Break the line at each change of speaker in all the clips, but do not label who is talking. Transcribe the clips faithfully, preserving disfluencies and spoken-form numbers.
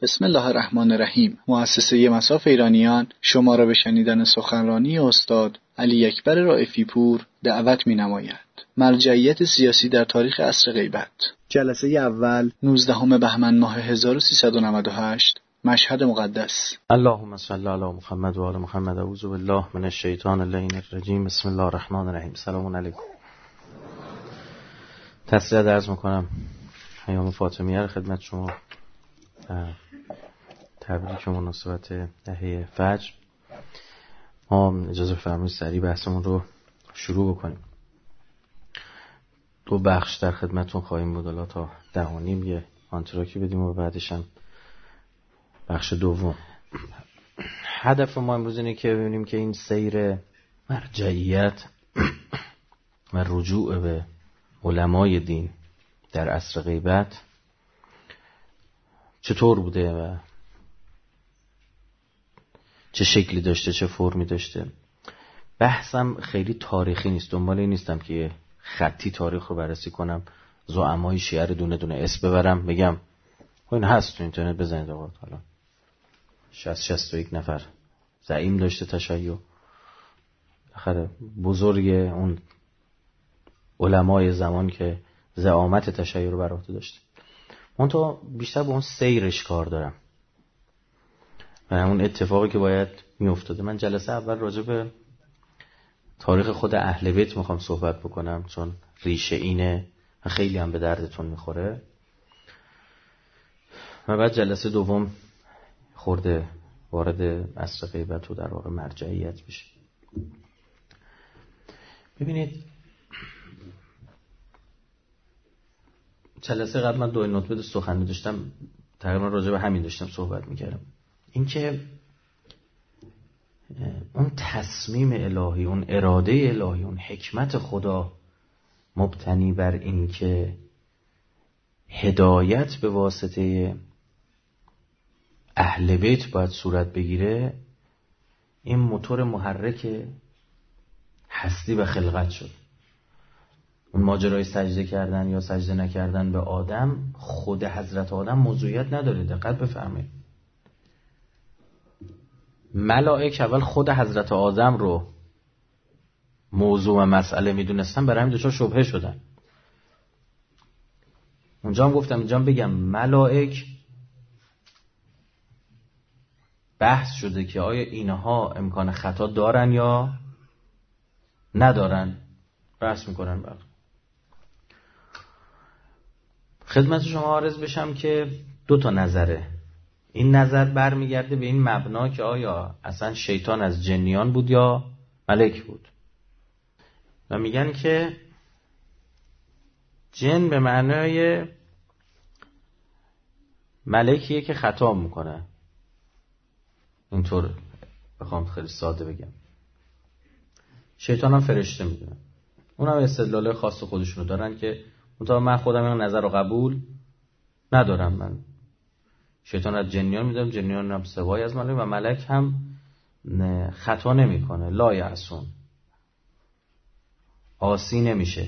بسم الله الرحمن الرحیم. مؤسسه مصاف ایرانیان شما را به شنیدن سخنرانی استاد علی اکبر رائفی پور دعوت می‌نماید. مرجعیت سیاسی در تاریخ عصر غیبت. جلسه اول نوزدهم بهمن ماه هزار و سیصد و نود و هشت، مشهد مقدس.
اللهم صل علی محمد و آل محمد. اعوذ بالله من الشیطان اللعین الرجیم. بسم الله الرحمن الرحیم. سلام علیکم. تسلیت عرض میکنم ایام فاطمیه رو خدمت شما. تبریک مناسبت دهه فجر. ما اجازه بفرمایید سریع بحثمون رو شروع بکنیم. دو بخش در خدمتون خواهیم بود، حالا تا ده و نیم یه آنتراکی بدیم و بعدش هم بخش دوم. هدف ما امروز اینه که ببینیم که این سیر مرجعیت و رجوع به علمای دین در عصر غیبت چطور بوده و چه شکلی داشته، چه فرمی داشته. بحثم خیلی تاریخی نیست، دنبال این نیستم که یه خطی تاریخ رو بررسی کنم، زعمای شیعه رو دونه دونه اسم ببرم بگم این هست تو اینترنت بزنید آقا حالا شصت شصت و یک نفر زعیم داشته تشیع. آخر بزرگ اون علمای زمان که زعامت تشیع رو بر عهده داشته. من تو بیشتر به اون سیرش کار دارم و اون اتفاقی که باید میافتاده. من جلسه اول راجع به تاریخ خود اهل بیت میخوام صحبت بکنم چون ریشه اینه و خیلی هم به دردتون میخوره، و بعد جلسه دوم خورده وارد عصر غیبت و در واقع مرجعیت بشه. ببینید جلسه قبل من دو نوت سخنرانی داشتم، تقریبا راجع به همین داشتم صحبت میکردم. اینکه اون تصمیم الهی، اون اراده الهی، اون حکمت خدا مبتنی بر این که هدایت به واسطه اهل بیت باید صورت بگیره، این موتور محرک هستی و خلقت شد. اون ماجرای سجده کردن یا سجده نکردن به آدم، خود حضرت آدم موضوعیت نداره. دقت بفرمایید، ملائک اول خود حضرت آدم رو موضوع و مسئله میدونستن، برای همین دچار شبهه شدن. اونجا هم گفتم، اینجا هم بگم، ملائک بحث شده که آیا اینها امکان خطا دارن یا ندارن، بحث میکنن. بقیه خدمت شما عرض بشم که دو تا نظره. این نظر برمیگرده به این مبنا که آیا اصلا شیطان از جنیان بود یا ملک بود، و میگن که جن به معنای ملکیه که خطا میکنه. اینطور بخوام خیلی ساده بگم. شیطان هم فرشته میدونن، اون هم استدلال خاص خودشونو دارن که منتها من خودم این نظر رو قبول ندارم. من شیطان از جنیان میدونم، جنیان هم سوای از ملک، و ملک هم خطا نمیکنه، لا یعصون، عاصی نمیشه.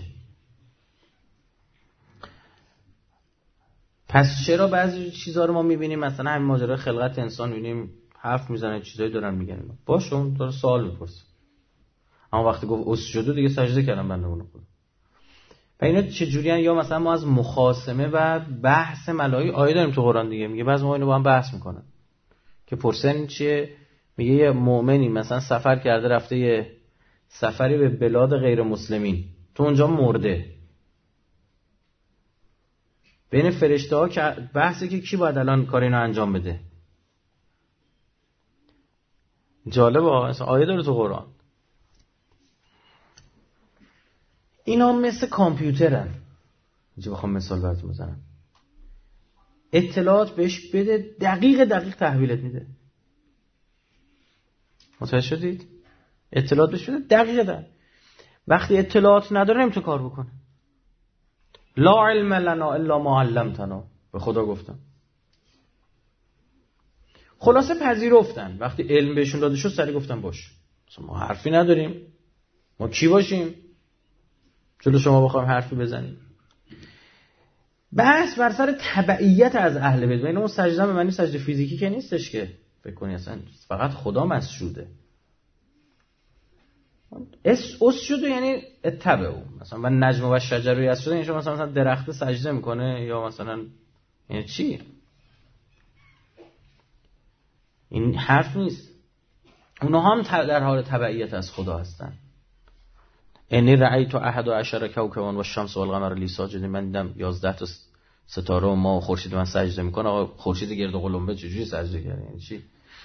پس چرا بعضی چیزها رو ما میبینیم، مثلا همین ماجرای خلقت انسان میبینیم حرف میزنن، چیزایی دارن میگن، باشه اون داره سوال میپرسه، اما وقتی گفت اسجدوا دیگه سجده کردم بنده اون خود. و اینا چجوریان؟ یا مثلا ما از مخاصمه و بحث ملائکه آیه داریم تو قرآن دیگه، میگه بعضی ما اینو با هم بحث میکنن که پرسن چیه، میگه یه مؤمنی مثلا سفر کرده، رفته یه سفری به بلاد غیر مسلمین، تو اونجا مرده، بین فرشته ها که بحثه که کی باید الان کار اینو انجام بده. جالبه، آیه داره تو قرآن. اینا مثل کامپیوترن، اینجا بخوام مثال براتون بزنم. اطلاعات بهش بده، دقیق دقیق تحویلت میده. متوجه شدید؟ اطلاعات بهش بده دقیق دقیق. وقتی اطلاعات نداره نمیتونه کار بکنه. لا علم لنا الا ما علمتنا، به خدا گفتم. خلاصه پذیرفتن. وقتی علم بهشون داده شد سری گفتن باش، ما حرفی نداریم، ما کی باشیم جلو شما بخوایم حرفی بزنیم. بحث بر سر تبعیت از اهل بیت. ببین اون سجده به معنی سجده فیزیکی که نیستش که فکر کنی اصلا فقط خدا مسجوده. اس اسجد یعنی اتبع او. مثلا من نجم و شجر یسجد یعنی شما مثلا درخت سجده میکنه یا مثلا یعنی چی؟ این حرف نیست. اونها هم در حال تبعیت از خدا هستن. انی رأیت احد عشر کوکبا و الشمس و القمر لی ساجدین. من دیدم یازده تا ستاره و ماه و خورشید من سجده میکنه. آقا خورشید گرد و قلمبه چجوری سجده کرد؟ یعنی چی؟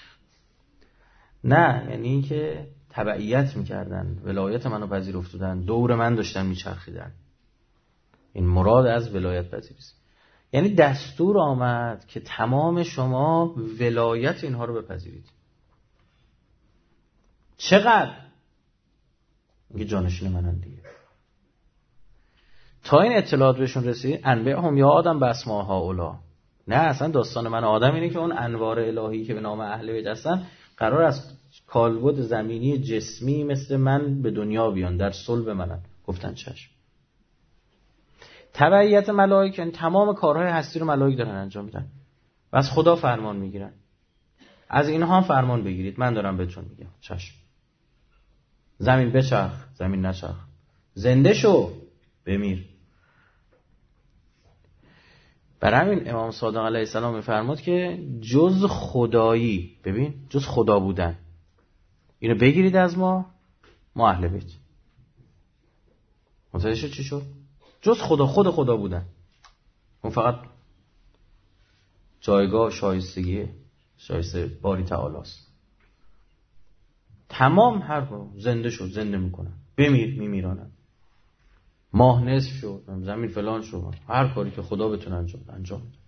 نه، یعنی این که تبعیت میکردن، ولایت منو پذیرفتن، دور من داشتن میچرخیدن. این مراد از ولایت پذیری است. یعنی دستور آمد که تمام شما ولایت اینها رو بپذیرید. چقدر؟ میگه جانشین منن دیگه. تا این اطلاعات بهشون رسید انبئهم یا آدم باسماء هؤلاء. نه، اصلا داستان من آدم اینه که اون انوار الهی که به نام اهل بیت هستن قرار است کالبد زمینی جسمی مثل من به دنیا بیان، در صلب منن. گفتن چشم. تبعیت ملائکه، یعنی تمام کارهای هستی رو ملائکه دارن انجام میدن و از خدا فرمان میگیرن. از اینها فرمان بگیرید، من دارم بهتون میگم. چشم. زمین بچرخ، زمین نچرخ. زنده شو، بمیر. برای همین امام صادق علیه السلام میفرمود که جز خدایی، ببین جز خدا بودن، اینو بگیرید از ما، ما اهل بیت. متوجه شد چی شد؟ جز خدا، خود خدا بودن، اون فقط جایگاه شایستگی شایسته باری تعالی است. تمام هر کار زنده شد، زنده میکنن. بمیر، میمیرانن. ماه نصف شد، زمین فلان شد، هر کاری که خدا بتونه انجام بده انجام بده.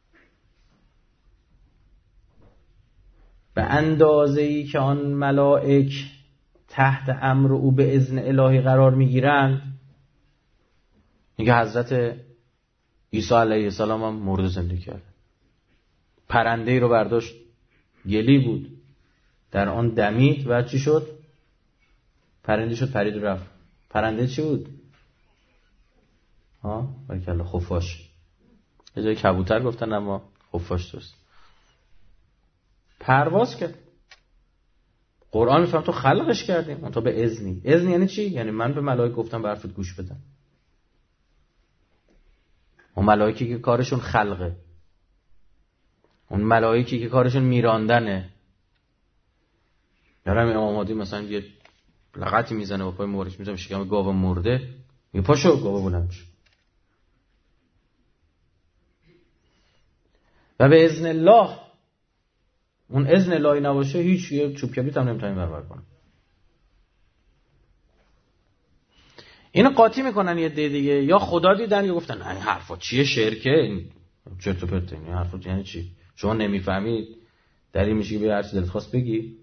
به اندازه‌ای که آن ملائک تحت امر او به اذن الهی قرار میگیرند. میگه حضرت عیسی علیه السلام هم مرده زنده کرد. پرنده‌ای رو برداشت، گلی بود، در آن دمید و چی شد؟ پرنده شد، پرید و رفت. پرنده چی بود؟ ها؟ بارکالله، خفاش. یه جای کبوتر گفتن اما خفاش درست. پرواز کرد. قرآن میفهم تو خلقش کردیم، اون تو به اذنی. اذن یعنی چی؟ یعنی من به ملائکه گفتم به حرفت گوش بدن. اون ملائکه که کارشون خلقه، اون ملائکه که کارشون میراندنه. یارم امام مهدی مثلا یه لغتی میزنه با پای مورش میزنه شکم گاو مرده، میگه پاشو، گاو بلند میشه. و به اذن الله، اون اذن الهی نباشه هیچ یه چوب کبریت هم نمیتونیم برابر کنه. اینو قاطی میکنن یه دی دیگه، یا خدا دیدن یا گفتن این حرفا چیه، شرکه، چرت و پرت. این حرفا یعنی چی؟ شما نمیفهمید، دلیل میشه که به هر چیز دلت خواست بگی.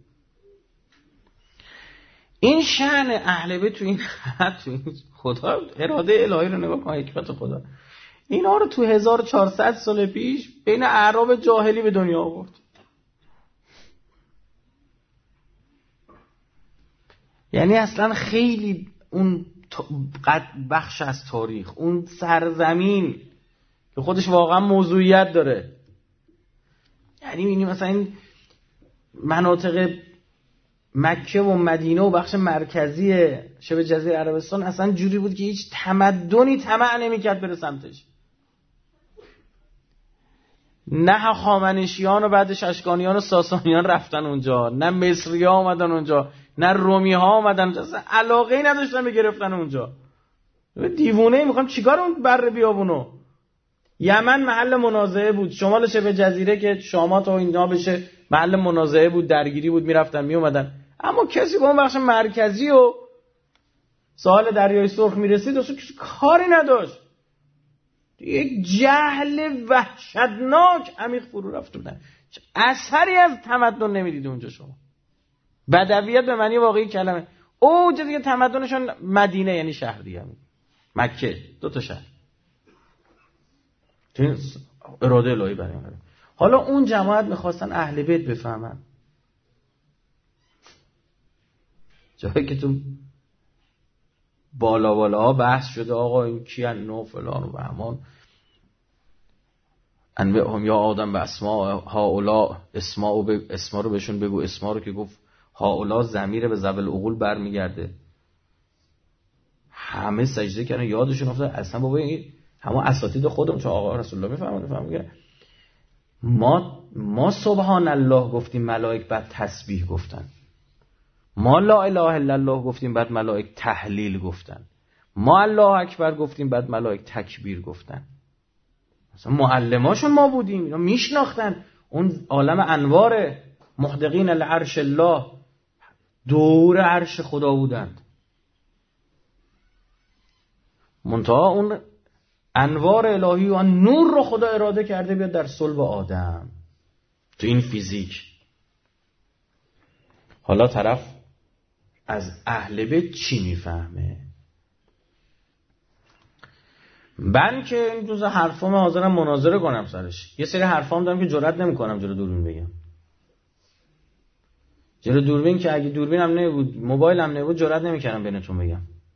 این شأن اهل بیت تو این خط، تو این خدا اراده الهی رو نگاه کن، حکمت خدا. اینا رو تو هزار و چهارصد سال پیش بین اعراب جاهلی به دنیا آورد. یعنی اصلا خیلی اون بخش از تاریخ، اون سرزمین که خودش واقعا موضوعیت داره، یعنی اینی مثلا این مناطق مکه و مدینه و بخش مرکزی شبه جزیره عربستان اصلا جوری بود که هیچ تمدنی طمع نمی‌کرد بره سمتش. نه هخامنشیان و بعدش اشکانیان و ساسانیان رفتن اونجا، نه مصری‌ها اومدن اونجا، نه رومی‌ها اومدن اونجا، اصلا علاقه‌ای نداشتن به گرفتن اونجا. دیوونه میخوام چیکار اون بر بیابونو. یمن محل منازعه بود، شمال شبه جزیره که شامات و اینا بشه محل منازعه بود، درگیری بود، میرفتن میومدن. اما کسی به اون بخش مرکزی و ساحل دریای سرخ میرسید اصلا کسی کاری نداشت. یک جهل وحشتناک عمیق فرو رفته بودن، اثری از تمدن نمیدید اونجا. شما بدویت به معنی واقعی کلمه، اوج دیگه تمدنشون مدینه یعنی شهر دیگه، مکه، دو تا شهر. این اراده الهی برای اون. حالا اون جماعت میخواستن اهل بیت بفهمن، جایی که تو بالا بالا ها بحث شده آقا این کیان نو فلان و بهمان، انبئهم یا آدم به اسماء هؤلاء، اسماء به اسما رو بهشون بگو. اسما رو که گفت هؤلاء ضمیر به ذوی العقول برمیگرده. همه سجده کردن، یادشون افتاد اصلا بابا این همه اساتید خودمون، چون آقا رسول الله میفهمن میفهمن ما ما سبحان الله گفتیم ملائک بعد تسبیح گفتن، ما لا اله الا الله گفتیم بعد ملائک تهلیل گفتن، ما الله اکبر گفتیم بعد ملائک تکبیر گفتن. مثلا معلماشون ما بودیم، اینا میشناختن اون عالم انوار محدقین العرش الله، دور عرش خدا بودند. منتها اون انوار الهی و نور رو خدا اراده کرده بیاد در صلب آدم تو این فیزیک. حالا طرف از اهل بیت چی میفهمه؟ من که این جزء حرفام حاضرم مناظره کنم سرش. یه سری حرفام دارم که جرئت نمی‌کنم جلو دوربین بگم. جلو دوربین که اگه دوربینم نبود، موبایلم نبود، جرئت نمی‌کردم بینتون بگم.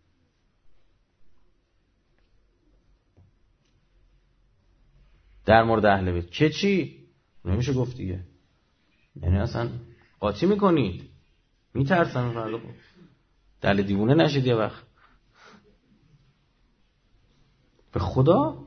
در مورد اهل بیت که چی؟ نمیشه گفت دیگه. یعنی اصلا قاطی میکنید، میترسن فردا دل دیوونه نشید. یه وقت به خدا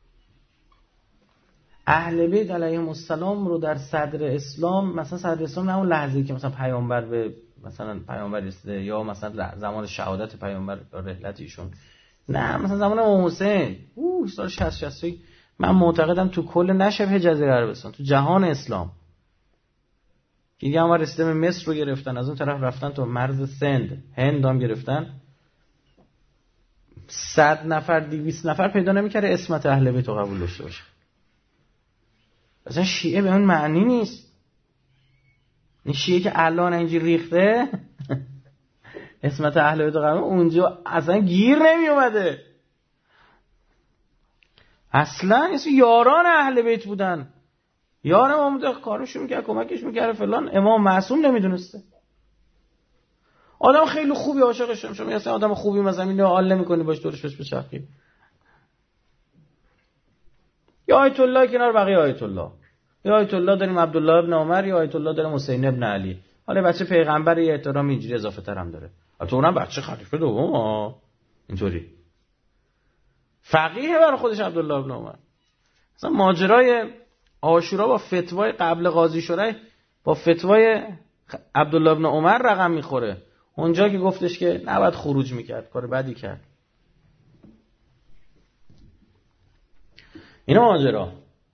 اهل بیت علیهم السلام رو در صدر اسلام، مثلا صدر اسلام نه اون لحظه‌ای که مثلا پیامبر به مثلا پیامبر رسیده یا مثلا زمان شهادت پیامبر رحلت ایشون، نه مثلا زمان امام حسین اوه سال شصت شصت من معتقدم تو کل نشبه جزیره عربستان، تو جهان اسلام که دیگه همه رسیده به مصر رو گرفتن، از اون طرف رفتن تو مرز سند هند هم گرفتن، صد نفر دویست نفر پیدا نمی‌کنه اسمت اهل بیت رو قبول داشته باشه. اصلا شیعه به اون معنی نیست. این شیعه که الان اینجوری ریخته اسمت اهل بیت رو قبول، اونجا اصلا گیر نمی اومده. اصلا اسم یاران اهل بیت بودن، یار امام بوده، کارشون میکرد، کمکش میکرد فلان. امام معصوم نمیدونسته. آدم خیلی خوبی عاشقش میشه، میگه اصلا آدم خوبی مثلا اینو حال نمیکنی باش دورش بس بچرخی. یا آیت الله کنار بقیه آیت الله، یا آیت الله داریم عبدالله ابن عمر، یا آیت الله داریم حسین ابن علی. حالا بچه پیغمبر یه احترام اینجوری اضافه تر هم داره، البته اونم بچه خلیفه دوم اینطوری فقیه برای خودش عبدالله ابن عمر. مثلا ماجرای عاشورا با فتوای قبل قاضی شورای با فتوای عبدالله ابن عمر رقم میخوره. اونجا که گفتش که نباید خروج میکرد، کار بدی کرد. اینا ماجرا.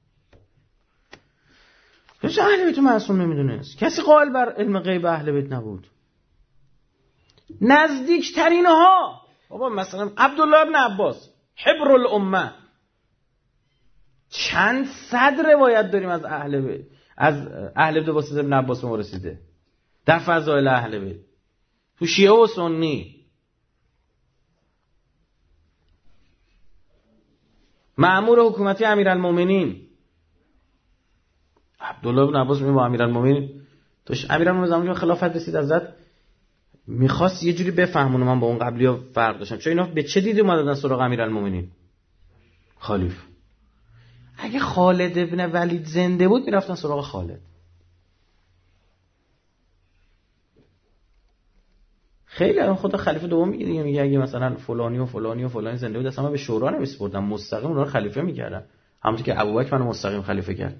کسی اهل بیت معصوم نمیدونست، کسی قائل بر علم غیب اهل بیت نبود. نزدیکترین ها بابا مثلا عبدالله ابن عباس حبر الامه، چند صد روایت داریم از اهل بیت، از اهل بیت واسطه ابن عباس ما رسیده در فضائل اهل بیت، تو شیعه و سنی. مأمور حکومتی امیرالمومنین عبدالله ابن عباس میگه با امیرالمومنین توش امیرالمومنین زمانی که خلافت رسید حضرت میخواست یه جوری بفهمونه من با اون قبلی‌ها فرق داشتم، چون اینا به چه دیدی اومدن سراغ امیرالمومنین خلیفه. اگه خالد ابن ولید زنده بود میرفتن سراغ خالد. خیلی الان خود خلیفه دوم میگه دیگه، میگه اگه مثلا فلانی و فلانی و فلانی زنده بود اصلا من به شورا نمیسپردم، مستقیم اونها رو خلیفه میکردم، همونطور که ابوبکر منو مستقیم خلیفه کرد.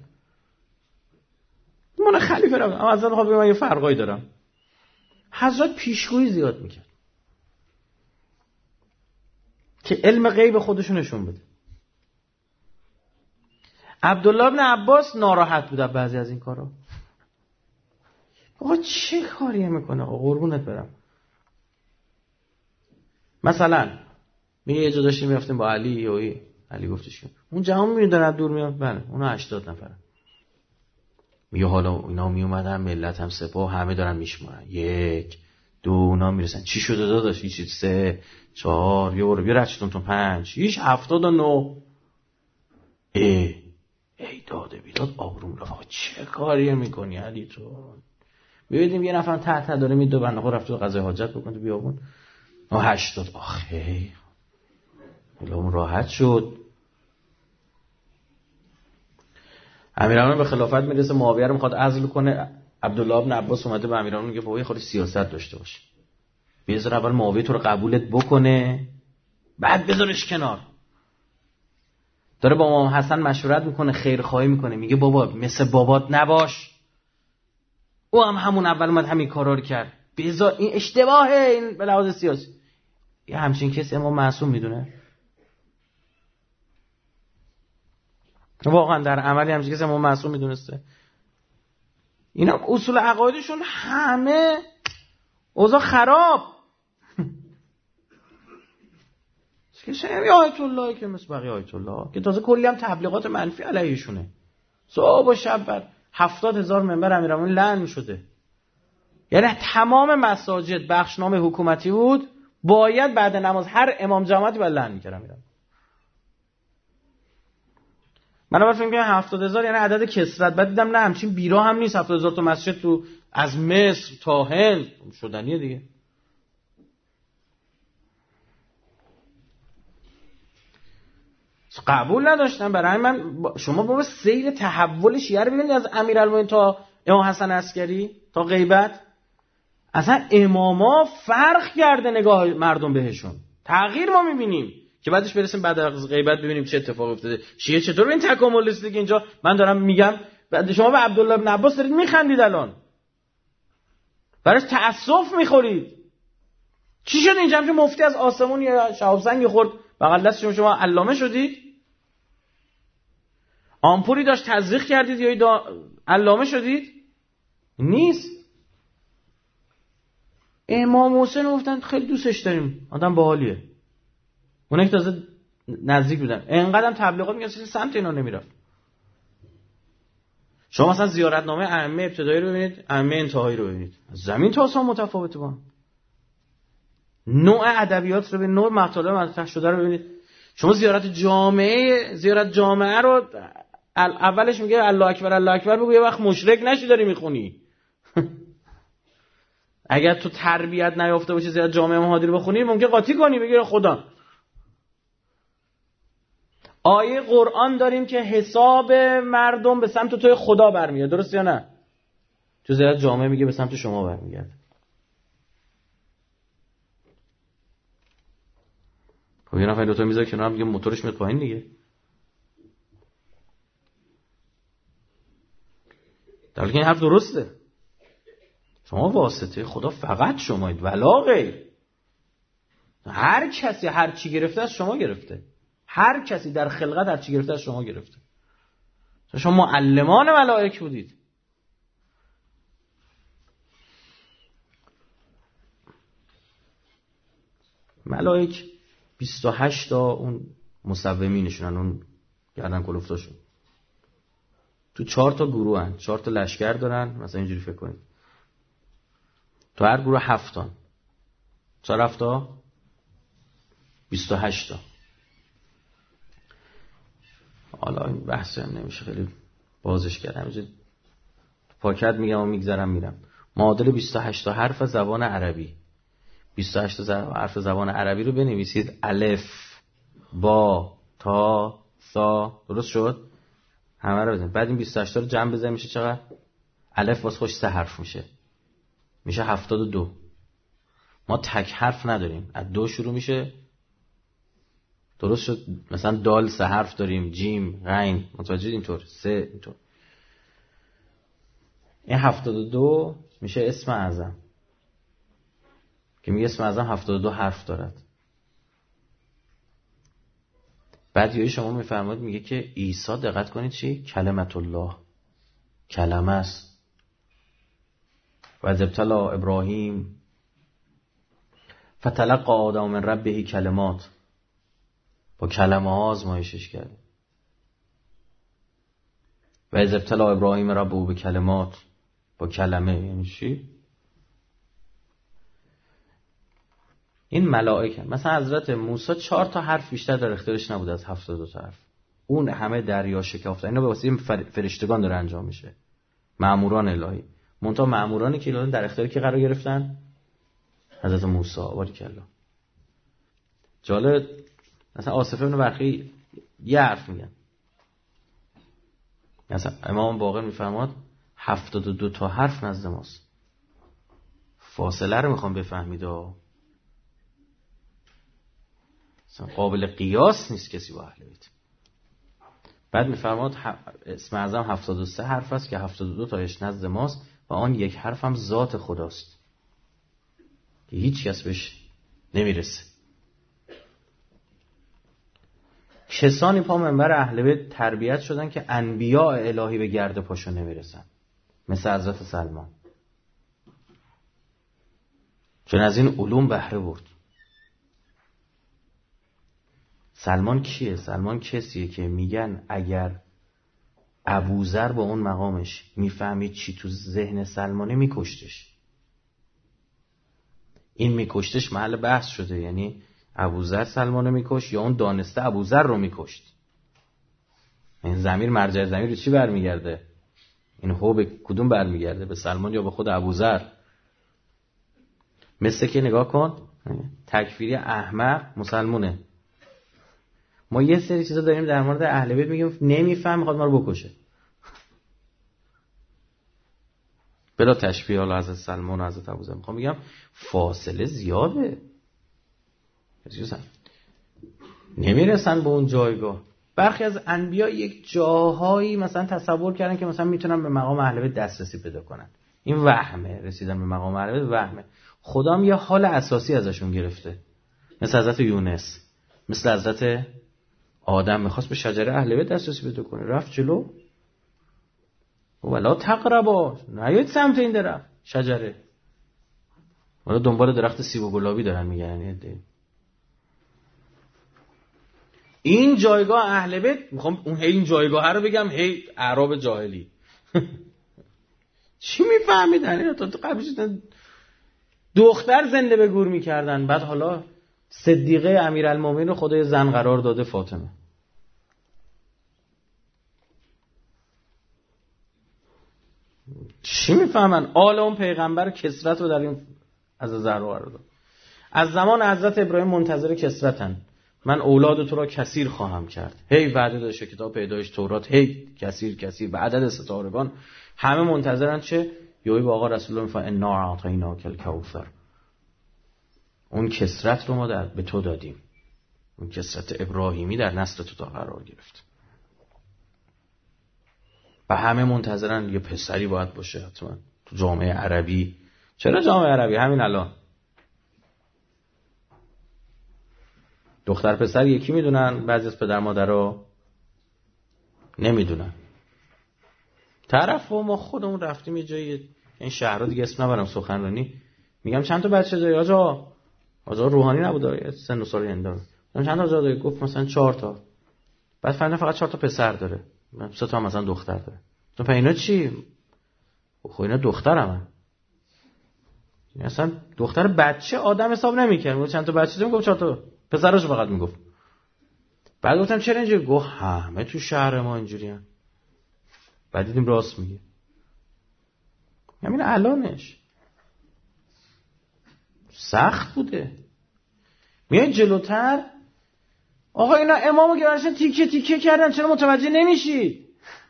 من خلیفه رو اما حضرت خب من یه فرقایی دارم. حضرت پیشگویی زیاد میکرد که علم غیب خودشون نشون بده. عبدالله ابن عباس ناراحت بود بعضی از این کارا. آقا چه کاریه میکنه؟ آقا قربونت برم. مثلا میگه یه جا داشتیم میرفتیم با علی یوی علی گفتش که اون جهان میدونن از دور میاد، بله اونا هشتاد نفره. میگه حالا اینا میومدن ملت هم سپاه همه دارن میشمارن، یک دو اونا میرسن چی شده داداش؟ هیچ، سه چهار یه برو بیا رچتون تو پنج هیچ هفتاد و نو. ای ای داده بیداد آبروم رفت. چه کاریه میکنی علی تو؟ ببینیم یه نفر ته ته داره میدو بنده خدا رفت قضای حاجت بکن تو بیابون و هشتاد. آخه حالا اون راحت شد. امیرالمومنین به خلافت میرسه، معاویه رو میخواد عزل کنه. عبدالله ابن عباس اومده به امیرالمومنین میگه بابا خود سیاست داشته باش، بذار اول معاویه تو رو قبولت بکنه بعد بذارش کنار. داره با امام حسن مشورت میکنه، خیرخواهی میکنه، میگه بابا مثل بابات نباش، او هم همون اول اومد همین کارا رو کرد، بذار این اشتباهه این به لحاظ سیاسی. یه همچین کسی امام معصوم میدونه؟ واقعا در عملی همچین کسی امام معصوم میدونسته؟ اینا اصول عقایدشون همه اوضاع خراب. که شنیدی آیت الله که مثل بقیه آیت الله که تازه کلی هم تبلیغات منفی علیهشونه، صبح و شب بر هفتاد هزار منبر امیرالمومنین لعن شده. یعنی تمام مساجد بخشنامه حکومتی بود، باید بعد نماز هر امام جماعتی باید لعن می‌کرد امیرالمومنین. من اول فکر می‌کردم هفتاد هزار یعنی عدد کثرت، بعد دیدم نه، همچین بیرا هم نیست. هفتاد هزار تا مسجد تو از مصر تا هند شدنیه دیگه. قبول نداشتن. برای من شما با سیر تحول شیعه رو ببینید، از امیرالمومنین تا امام حسن عسکری تا غیبت، اصلا اماما فرق کرده نگاه مردم بهشون، تغییر ما میبینیم که بعدش برسیم بعد از غیبت ببینیم چه اتفاقی افتاده. شیعه چطور به این تکامل رسیده که اینجا من دارم میگم بعد شما به عبدالله بن عباس دارید میخندید، الان براش تأسف میخورید. چی شد اینجا همچون مفتی از آسمون یا شهاب سنگ خورد بغل دست شما شما علامه شدید؟ آمپوری داشت تزریق کردید یا دا... علامه شدید؟ نیست. امام حسین گفتن خیلی دوستش داریم، آدم باحالیه. اونایی که تازه نزدیک بودن اینقدرم تبلیغات میگن سمت اینا نمیرفت. شما مثلا زیارتنامه ائمه ابتدایی رو ببینید، ائمه انتهایی رو ببینید، زمین تا آسمان متفاوته با هم. نوع ادبیات رو ببینید، نوع مطالب مطرح شده رو ببینید. شما زیارت جامعه زیارت جامعه رو اولش میگه الله اکبر الله اکبر بگو، یه وقت مشرک نشی داری میخونی. اگر تو تربیت نیافته باشی زیارت جامعه مهادی رو بخونی ممکن قاطی کنی، بگی خدا. آیه قرآن داریم که حساب مردم به سمت توی خدا برمیاد، درست یا نه؟ تو زیارت جامعه میگه به سمت شما برمیگرده. خب یه نفر دوتا میذاره کنار میگه موتورش میاد پایین دیگه. در حالی که این حرف درسته. شما واسطه خدا فقط شمایید ولا غیر. هر کسی هر چی گرفته از شما گرفته. هر کسی در خلقت هر چی گرفته از شما گرفته. شما معلمان ملائک بودید. ملائک بیست و هشت تا اون مصومینشونن، اون گردن کلفتاشون تو چهار تا گروه هن، چهار تا لشکر دارن. مثلا اینجوری فکر کنید تو هر گروه هفتان، چهار هفتا بیست و هشت تا. حالا این بحثی هم نمیشه خیلی بازش کردم، همینجوری پاکت میگم و میگذرم میرم. معادل بیست و هشت تا حرف زبان عربی، بیست و هشت تا حرف زبان عربی رو بنویسید، الف با تا ثا، درست شد؟ همه رو بزنید. بعد این بیست و هشت تا رو جمع بزنید میشه چقدر؟ الف واسه خوش سه حرف میشه، میشه هفتاد و دو. ما تک حرف نداریم، از دو شروع میشه، درست شد؟ مثلا دال سه حرف داریم، جیم، غین، متوجه اینطور، سه اینطور. این هفتاد و دو میشه اسم اعظم که میگه اسم اعظم هفتاد و دو حرف دارد. بعد یه شما میفرمایید میگه که عیسی، دقت کنید چی؟ کلمت الله، کلمه است. و از ابتلا ابراهیم فتلقى آدم من ربه کلمات، با کلمه ها آزمایشش کرد. و از ابتلا ابراهیم ربه به کلمات، با کلمه. یعنی چی؟ این ملائکه مثلا حضرت موسی چهار تا حرف بیشتر در اختیارش نبود از هفتاد و دو تا حرف. اون همه دریا شکافت. اینا به واسطه فرشتگان داره انجام میشه، مأموران الهی. منتها مأمورانی که الهی در اختیار کی قرار گرفتن؟ حضرت موسی. باریکلا. جالب مثلا آصف ابن برخی یه حرف میگن، مثلا امام باقر میفرماد هفتاد و دو تا حرف نزد ماست. فاصله رو میخوام بفهمید ها، قابل قیاس نیست کسی با اهل بیت. بعد میفرماد اسم اعظم هفتاد و سه حرف است که هفتاد و دو تایش نزد ماست و آن یک حرف هم ذات خداست که هیچ کس بهش نمیرسه. کسانی پا منبر اهل بیت تربیت شدن که انبیاء الهی به گرد پاشو نمیرسن، مثل حضرت سلمان، چون از این علوم بهره برد. سلمان کیه؟ سلمان کسیه که میگن اگر ابوذر با اون مقامش میفهمید چی تو ذهن سلمانه میکشتش. این میکشتش محل بحث شده، یعنی ابوذر سلمانه میکشت یا اون دانسته ابوذر رو میکشت. این ضمیر مرجع ضمیر رو چی برمیگرده؟ این هو به کدوم برمیگرده؟ به سلمان یا به خود ابوذر؟ مثل که نگاه کن تکفیری احمق مسلمونه. ما یه سری چیزا داریم در مورد اهل بیت میگیم نمیفهم میخواد ما رو بکشه. بلا تشبیه حالا حضرت سلمان و حضرت ابوذر میخوام بگم فاصله زیاده، نمیرسن به اون جایگاه. برخی از انبیا یک جاهایی مثلا تصور کردن که مثلا میتونن به مقام اهل بیت دسترسی پیدا کنن. این وهمه، رسیدن به مقام اهل بیت وهمه. خدا هم یه حال اساسی ازشون گرفته، مثل حضرت یونس، مثل حضرت آدم میخواست به شجره اهل بیت دسترسی پیدا کنه، رفت جلو ولا تقربا، نیاید سمت این درخت شجره. ولی دنبال درخت سیب و گلابی دارن میگردن. این جایگاه اهل بیت، میخوام اون هی این جایگاه رو بگم، هی اعراب جاهلی چی میفهمیدن اینا؟ تا قبلش دختر زنده به گور میکردن، بعد حالا صدیقه امیرالمومنین رو خدای زن قرار داده فاطمه. چی میفهمن؟ آل اون پیغمبر کسرت رو در این از زهرا قرار داد. از زمان حضرت ابراهیم منتظر کسرتن، من اولاد تو را کثیر خواهم کرد. هی وعده داشته کتاب پیدایش تورات، هی کثیر کثیر به عدد ستارگان، همه منتظرن چه؟ یوی با آقا رسول الله میفرماید انا اعطیناک الکوثر، اون کسرت رو ما در به تو دادیم. اون کسرت ابراهیمی در نسل تو تا قرار گرفت و همه منتظرن یه پسری باید باشه حتما تو جامعه عربی. چرا جامعه عربی؟ همین الان دختر پسر یکی میدونن، بعضی از پدر مادرها نمیدونن. طرف و ما خودمون رفتیم یه جایی، این شهرها دیگه اسم نبرم سخنرانی، میگم چند تا بچه داری؟ آجا آجا روحانی نبود، سن و سال هنداره. چند تا آجا داری؟ گفت مثلا چهار تا. بعد فهمیدم فقط چهار تا پسر داره، سه تا مثلا دختر داره. تو پس اینا چی؟ خب اینا دخترمن. اصلا دختر بچه آدم حساب نمی‌کرد. میگه چند تا بچه داریم؟ گفت چهار تا. پسرش فقط میگفت. بعد گفتم چرا اینجوری؟ گفت همه تو شهر ما اینجوریان. بعد دیدیم راست میگه. همین الانش سخت بوده. میای جلوتر، آقا اینا امامو گراشن تیکه تیکه کردن، چرا متوجه نمیشی؟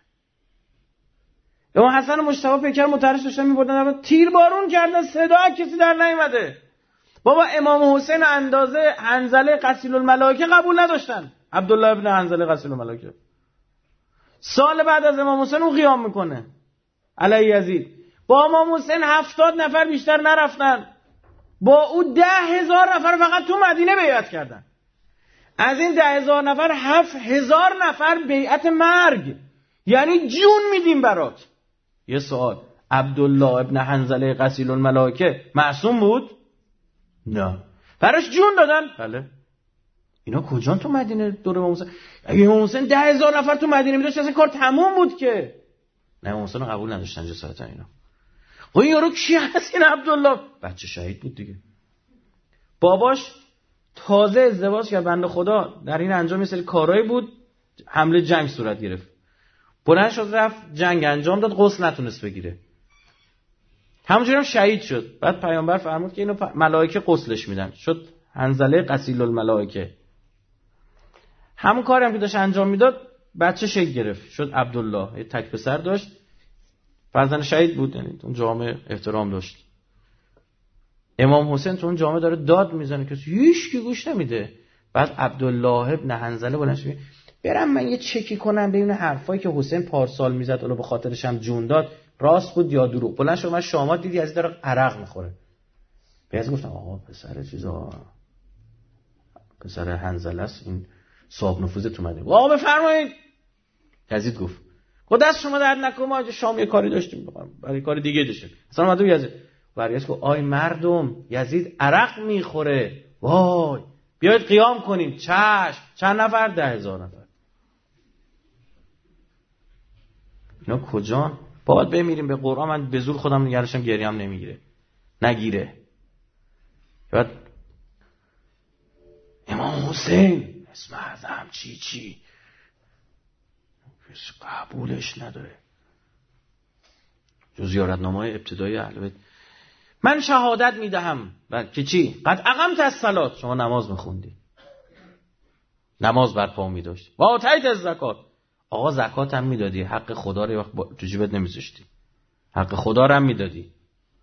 امام حسن مجتبی پیکر متحرش داشتن میبردن، تیر بارون کردن، صدا کسی در نیومده. بابا امام حسین اندازه حنظله غسیل الملائکه قبول نداشتن. عبدالله ابن حنظله غسیل الملائکه سال بعد از امام حسین اون قیام میکنه علی یزید. با امام حسین هفتاد نفر بیشتر نرفتن، با او ده هزار نفر فقط تو مدینه بیعت کردن. از این ده هزار نفر هفت هزار نفر بیعت مرگ، یعنی جون میدیم برات. یه سوال، عبدالله ابن حنظله غسیل الملائکه معصوم بود؟ نه. براش جون دادن؟ بله. اینا کجان تو مدینه دور امام حسین؟ اگه امام حسین ده هزار نفر تو مدینه میداشت اصلا کار تموم بود که. نه، امام حسین قبول نداشتن جسارتا اینا. خب این یارو کی هست این عبدالله؟ بچه شهید بود دیگه. باباش تازه ازدواج کرد بنده خدا، در این انجام یه سری کارایی بود، حمله جنگ صورت گرفت. بلند شد رفت جنگ انجام داد، غسل نتونست بگیره. همونجوری هم شهید شد. بعد پیامبر فرمود که اینو ملائکه غسلش میدن، شد حنظله غسیل الملائکه. همون کاری هم که داشت انجام میداد بچه شکل گرفت، شد عبدالله. یه تک پسر داشت، فرزند شهید بود، یعنی اون جامعه احترام داشت. امام حسین تو اون جامعه داره داد میزنه که هیچ کی گوش نمیده. بعد عبدالله ابن حنظله بلند شد برم من یه چکی کنم ببینم حرفایی که حسین پارسال میزد اون به خاطرش هم جون داد راست بود یا دروغ. بلند شد من شامات دیدی از داره عرق میخوره. بعد گفتم آقا پسر چیزا پسر حنظله است، این صاحب نفوذت اومده. آقا بفرمایید. یزید گفت خود دست شما درد نکنه، ما شام یه کاری داشتیم برای کار دیگه داشتیم. اصلا اومد یزید برگشت گفت آی مردم یزید عرق میخوره، وای بیاید قیام کنیم. چشم. چند نفر؟ ده هزار نفر. اینا کجان؟ باید بمیریم به قرآن. من به زور خودم نگرشم گریم نمیگیره نگیره. بعد امام حسین اسم اعظم چی چی قبولش نداره. جو زیارتنامه ابتدایی اهل بیت من شهادت میدهم که چی؟ قد اقمت الصلاه، شما نماز میخوندی، نماز برپا میداشتی، و آتیت الزکات، آقا زکات هم میدادی، حق خدا رو وقت تو جیبت نمیذاشتی، حق خدا رو هم میدادی.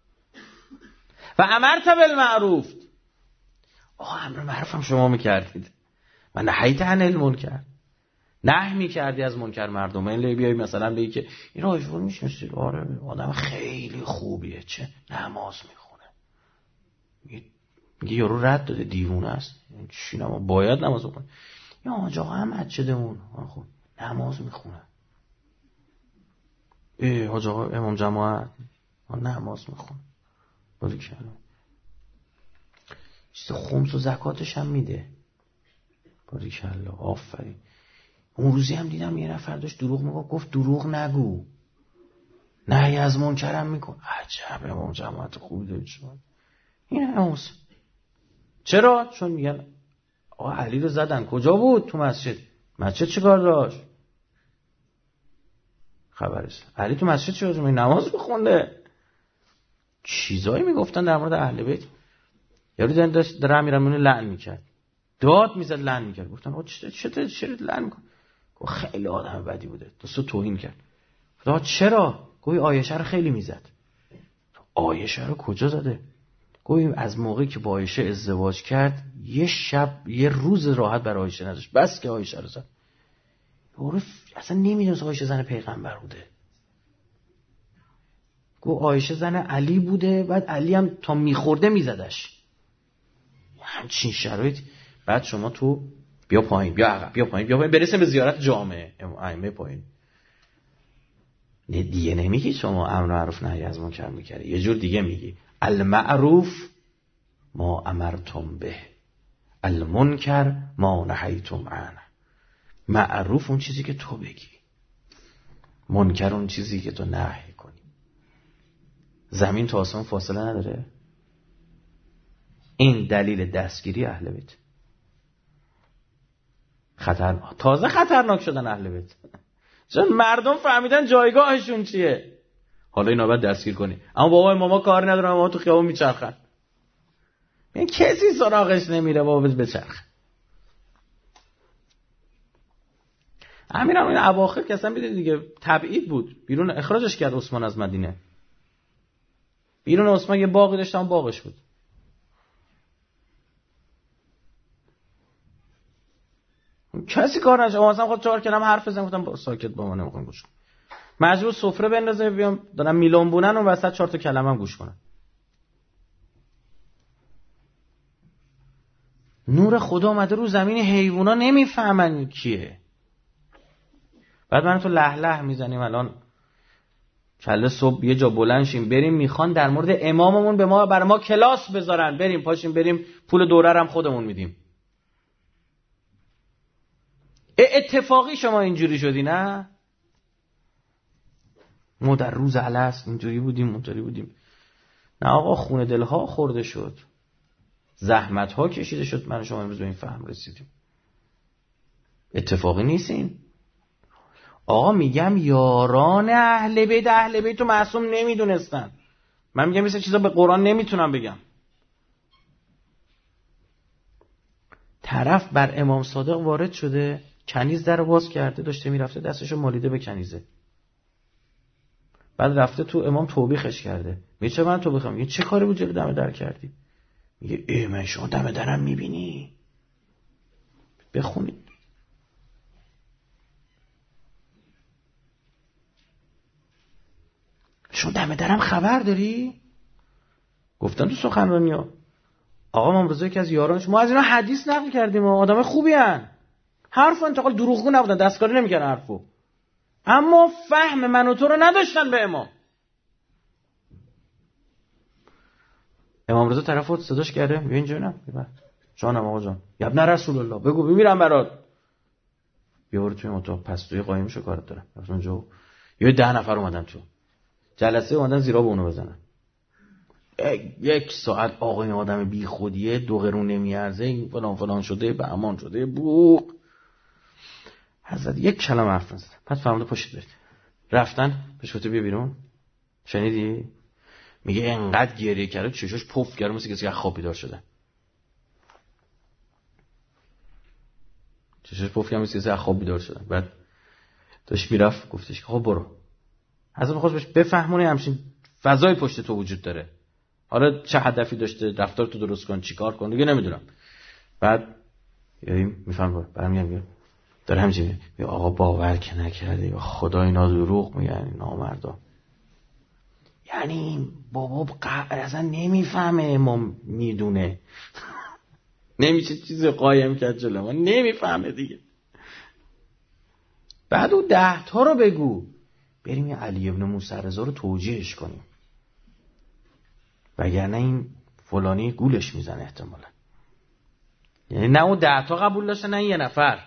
و امرت بالمعروف، آقا امر معروف هم شما میکردید. و نهیت عن المنکر، نهی میکردی از منکر مردم. این بیایی مثلا بگی که این آیفون میشناسید، آره آدم خیلی خوبیه، چه نماز میخونه، میگه یارو رد داده دیوونه است، چی نماز باید نماز بخونه. یا آنجا هم اچدمون خب نماز میخونه. ای حاج آقا امام جماعت نماز میخونه، باری کلا چیز خمس و زکاتش هم میده، باری کلا آفرین. اون روزی هم دیدم یه نفر داشت دروغ میگفت، گفت دروغ نگو، نهی از منکرم میکن. عجب امام جماعت خوبی دارید شما. این هموز چرا؟ چون میگن آقا علی رو زدن. کجا بود؟ تو مسجد. مسجد چه کار داشت؟ خبرش علی تو مسجد چه کار نماز بخونده. چیزایی میگفتن در مورد اهل بیت. یارو زن داشت در امیرالمومنین لعن میکرد، داد میزد لعن میکرد. گفتن آقا چه چه چه لعن میکن؟ گفت خیلی آدم بدی بوده، دستو توهین کرد. گفت چرا؟ گفت عایشه رو خیلی میزد. عایشه رو کجا زده؟ گفت از موقعی که با عایشه ازدواج کرد یه شب یه روز راحت برای عایشه نداشت، بس که عایشه رو زد. گفت اصلا نمیدونست عایشه زن پیغمبر بوده. گفت عایشه زن علی بوده، بعد علی هم تا میخورده میزدش. همچین شرایط. بعد شما تو بیا پایین، بیا عقب، بیا پایین، بیا پایین، برسیم به زیارت جامعه ائمه پایین. نه دیگه نمیگی شما امر معروف نهی از منکر میکردی، یه جور دیگه میگی المعروف ما امرتم به، المنکر ما نهیتم عنه. معروف اون چیزی که تو بگی، منکر اون چیزی که تو نهی کنی. زمین تا آسمان فاصله نداره. این دلیل دستگیری اهل بیت. خطر تازه خطرناک شدن اهل بیت، چون مردم فهمیدن جایگاهشون چیه. حالا اینا باید دستگیر کنی. اما بابا ماما کار ندارن، ماما تو خیابون میچرخن، این کسی سراغش نمیره، بابا بچرخ. همین این اواخر که اصلا بیدید دیگه تبعید بود، بیرون اخراجش کرد عثمان از مدینه. بیرون عثمان یه باغی داشت، اون باغش بود. کسی کار نشه. اما اصلا خود چهار کلم حرف بزنم، گفتم ساکت با ما نمیخوام گوش کنم. مجبور سفره بندازه بیام دارم میلون بونن اون وسط چهار تا کلمه هم گوش کنم. نور خدا اومده رو زمین، حیوونا نمیفهمن کیه. بعد من تو له له میزنیم الان کله صبح یه جا بلند شیم بریم میخوان در مورد اماممون به ما بر ما کلاس بذارن، بریم پاشیم بریم پول دوره هم خودمون میدیم. اتفاقی شما اینجوری شدی؟ نه ما در روز الست اینجوری بودیم اونطوری بودیم. نه آقا، خون دلها خورده شد، زحمت ها کشیده شد، من شما امروز به این فهم رسیدیم. اتفاقی نیستین. آقا میگم یاران اهل بیت اهل بیت رو معصوم نمیدونستن. من میگم مثل چیزا به قرآن نمیتونم بگم. طرف بر امام صادق وارد شده، کنیز در باز کرده، داشته میرفته دستشو مالیده به کنیزه. بعد رفته تو امام توبیخش کرده. میگه چه من توبیخم؟ میگه چه کاری بود جلوی دم در کردی؟ میگه ای من شما دم درم میبینی؟ بخونید. شما دم درم خبر داری؟ گفتن تو سخنرانی‌ها. آقا امام رضا یکی از یارانش، ما از اینا حدیث نقل کردیم و آدم خوبی هن. حرف انتقال دروغگو نبودن، دستکاری نمی‌کردن حرفو. اما فهم من و تو رو نداشتن به امام. امام رضا طرفو صداش کرده، بیا اینجا نه. جانم آقا جان. یا ابن رسول الله بگو بمیرم برات. بیا توی اتاق پس توی قایم شو کارت دارم. رفتن اونجا. یه ده نفر اومدن تو. جلسه اومدن زیرا به اونو بزنن. یک ساعت آقای آدم بی خودیه، دو قرون نمیارزه، فلان فلان شده، به امان شده، بوق. حضرت یک کلمه حرف نزد. بعد فرموده پاشید برید. رفتن بهش گفت بیا بیرون. شنیدی؟ میگه انقدر گریه کرد چشاش پف کرد مثل کسی که خواب بیدار شده. چشاش پف کرد مثل کسی که خواب بیدار شده. بعد داشت میرفت گفتش خب برو. حضرت خودش بهش بفهمونه همچین فضای پشت تو وجود داره. حالا چه هدفی داشته، رفتار تو درست کن، چیکار کن دیگه نمیدونم. بعد یعنی میفهم برام میگم داره همینجوری میگه آقا باور که نکردی یا خدا اینا دروغ میگن نامردا. یعنی بابا قهر اصلا نمیفهمه، امام میدونه نمیشه چیز قایم کرد جلو ما، نمیفهمه دیگه. بعد اون ده تا رو بگو بریم علی ابن موسی رضا رو توجیهش کنیم، وگرنه این فلانی گولش میزنه احتمالا. یعنی نه اون ده تا قبول داشته نه یه نفر.